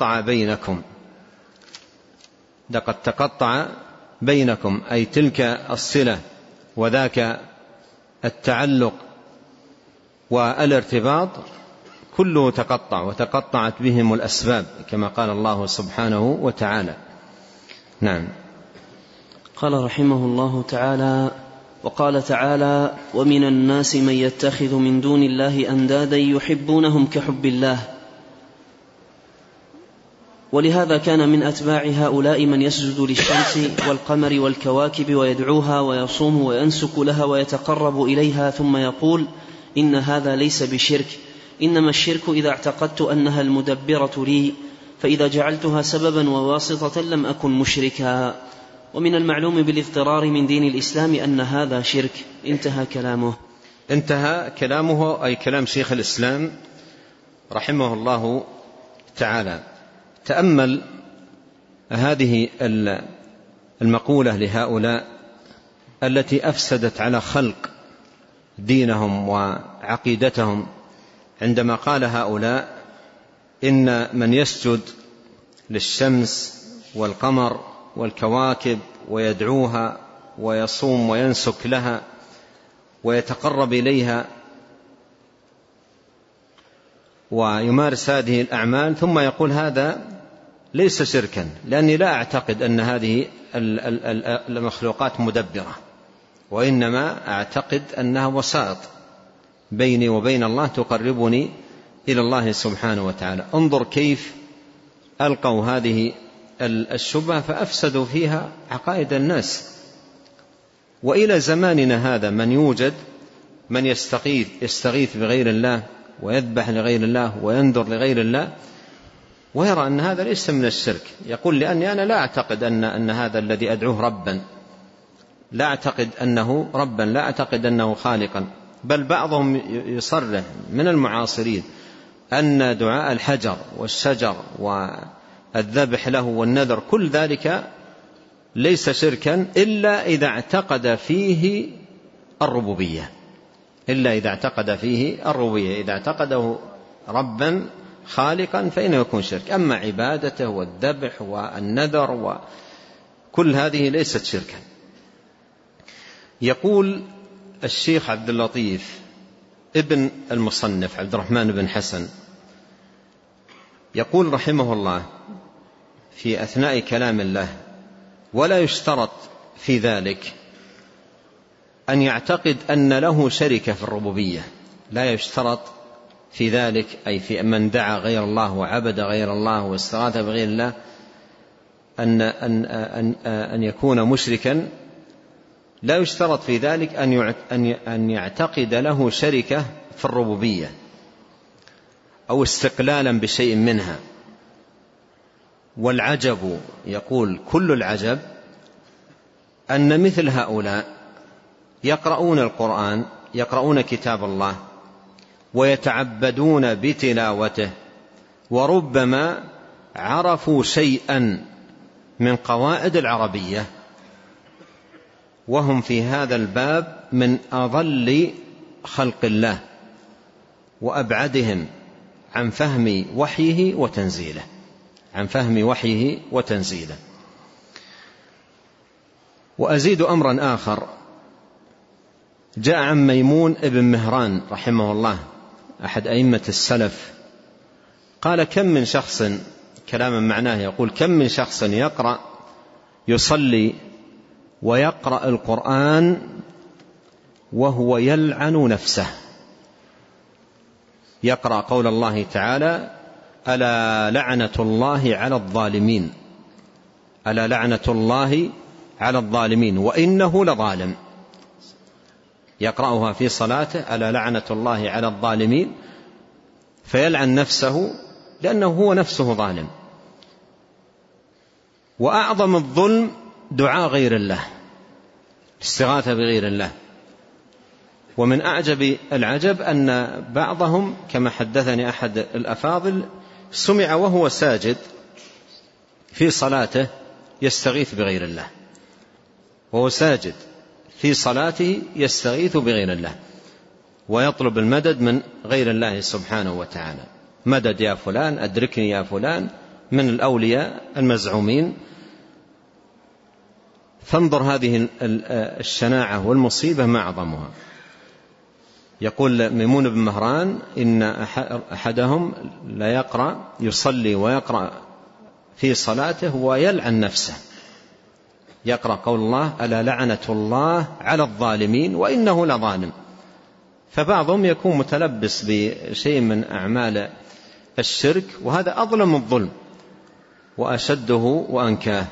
تقطع بينكم أي تلك الصلة وذاك التعلق والارتباط كله تقطع، وتقطعت بهم الأسباب كما قال الله سبحانه وتعالى. نعم. قال رحمه الله تعالى: وقال تعالى: ومن الناس من يتخذ من دون الله أندادا يحبونهم كحب الله. ولهذا كان من أتباع هؤلاء من يسجد للشمس والقمر والكواكب ويدعوها ويصوم وينسك لها ويتقرب إليها ثم يقول: إن هذا ليس بشرك، إنما الشرك إذا اعتقدت أنها المدبرة لي، فإذا جعلتها سببا وواسطة لم أكن مشركا. ومن المعلوم بالاضطرار من دين الإسلام أن هذا شرك. انتهى كلامه أي كلام شيخ الإسلام رحمه الله تعالى. تأمل هذه المقولة لهؤلاء التي أفسدت على خلق دينهم وعقيدتهم، عندما قال هؤلاء إن من يسجد للشمس والقمر والكواكب ويدعوها ويصوم وينسك لها ويتقرب إليها ويمارس هذه الأعمال، ثم يقول هذا ليس شركا، لأني لا أعتقد أن هذه المخلوقات مدبرة، وإنما أعتقد أنها وسائط بيني وبين الله تقربني إلى الله سبحانه وتعالى. انظر كيف ألقوا هذه الشبهة فأفسدوا فيها عقائد الناس. وإلى زماننا هذا من يوجد من يستغيث بغير الله ويذبح لغير الله وينذر لغير الله ويرى أن هذا ليس من الشرك. يقول لأني أنا لا أعتقد أن هذا الذي أدعوه ربا، لا أعتقد أنه ربا، لا أعتقد أنه خالقا. بل بعضهم يصرح من المعاصرين أن دعاء الحجر والشجر والذبح له والنذر كل ذلك ليس شركا إلا إذا اعتقد فيه الربوبية، إلا إذا اعتقد فيه الربوبية. إذا اعتقده ربا خالقا فإنه يكون شرك. أما عبادته والذبح والنذر وكل هذه ليست شركا. يقول الشيخ عبد اللطيف ابن المصنف عبد الرحمن بن حسن يقول رحمه الله في أثناء كلام الله: ولا يشترط في ذلك أن يعتقد أن له شركة في الربوبية. لا يشترط في ذلك، أي في من دعا غير الله وعبد غير الله واستغاث بغير الله، أن يكون مشركا. لا يشترط في ذلك أن يعتقد له شركة في الربوبية أو استقلالا بشيء منها. والعجب، يقول كل العجب، أن مثل هؤلاء يقرؤون القرآن، يقرؤون كتاب الله ويتعبدون بتلاوته، وربما عرفوا شيئا من قواعد العربية، وهم في هذا الباب من أضل خلق الله وأبعدهم عن فهم وحيه وتنزيله، عن فهم وحيه وتنزيله. وأزيد أمرا آخر، جاء عن ميمون ابن مهران رحمه الله أحد أئمة السلف قال: كم من شخص، كلاما معناه، يقول: كم من شخص يصلي ويقرأ القرآن وهو يلعن نفسه. يقرأ قول الله تعالى: ألا لعنة الله على الظالمين، ألا لعنة الله على الظالمين وإنه لظالم. يقرأها في صلاته: ألا لعنة الله على الظالمين، فيلعن نفسه لأنه هو نفسه ظالم. وأعظم الظلم دعاء غير الله، استغاثة بغير الله. ومن أعجب العجب أن بعضهم كما حدثني أحد الأفاضل سمع وهو ساجد في صلاته يستغيث بغير الله، وهو ساجد في صلاته يستغيث بغير الله ويطلب المدد من غير الله سبحانه وتعالى: مدد يا فلان، أدركني يا فلان، من الأولياء المزعومين. فانظر هذه الشناعة والمصيبة ما أعظمها. يقول ميمون بن مهران: إن أحدهم لا يقرأ، يصلي ويقرأ في صلاته ويلعن نفسه. يقرأ قول الله: ألا لعنة الله على الظالمين وإنه لظالم. فبعضهم يكون متلبس بشيء من أعمال الشرك، وهذا أظلم الظلم وأشده وأنكاه.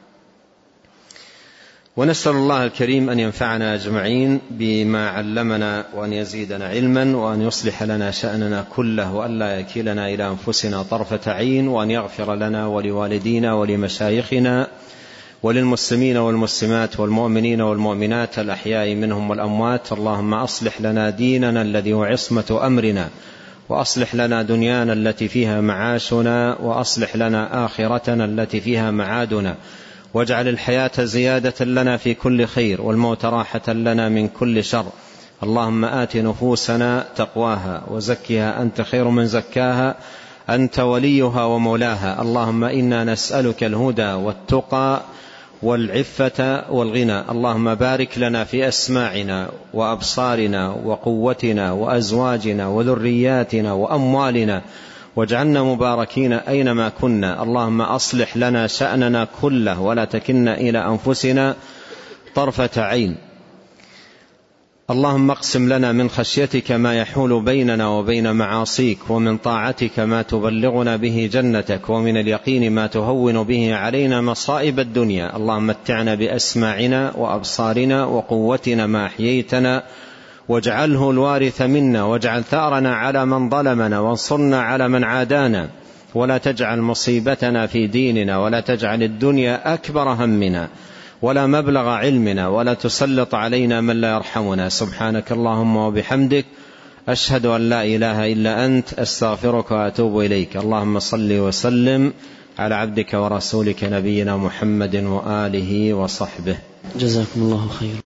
ونسأل الله الكريم أن ينفعنا أجمعين بما علمنا، وأن يزيدنا علما، وأن يصلح لنا شأننا كله، وأن لا يكلنا إلى أنفسنا طرفة عين، وأن يغفر لنا ولوالدينا ولمشايخنا وللمسلمين والمسلمات والمؤمنين والمؤمنات الأحياء منهم والأموات. اللهم أصلح لنا ديننا الذي هو عصمة أمرنا، وأصلح لنا دنيانا التي فيها معاشنا، وأصلح لنا آخرتنا التي فيها معادنا، واجعل الحياة زيادة لنا في كل خير، والموت راحة لنا من كل شر. اللهم آت نفوسنا تقواها وزكها أنت خير من زكاها، أنت وليها ومولاها. اللهم إنا نسألك الهدى والتقى والعفة والغنى. اللهم بارك لنا في أسماعنا وأبصارنا وقوتنا وأزواجنا وذرياتنا وأموالنا، واجعلنا مباركين أينما كنا. اللهم أصلح لنا شأننا كله ولا تكلنا إلى أنفسنا طرفة عين. اللهم اقسم لنا من خشيتك ما يحول بيننا وبين معاصيك، ومن طاعتك ما تبلغنا به جنتك، ومن اليقين ما تهون به علينا مصائب الدنيا. اللهم متعنا بأسماعنا وأبصارنا وقوتنا ما أحييتنا، واجعله الوارث منا، واجعل ثأرنا على من ظلمنا، وانصرنا على من عادانا، ولا تجعل مصيبتنا في ديننا، ولا تجعل الدنيا أكبر همنا ولا مبلغ علمنا، ولا تسلط علينا من لا يرحمنا. سبحانك اللهم وبحمدك، أشهد أن لا إله إلا أنت، أستغفرك وأتوب إليك. اللهم صل وسلم على عبدك ورسولك نبينا محمد وآله وصحبه. جزاكم الله خيرا.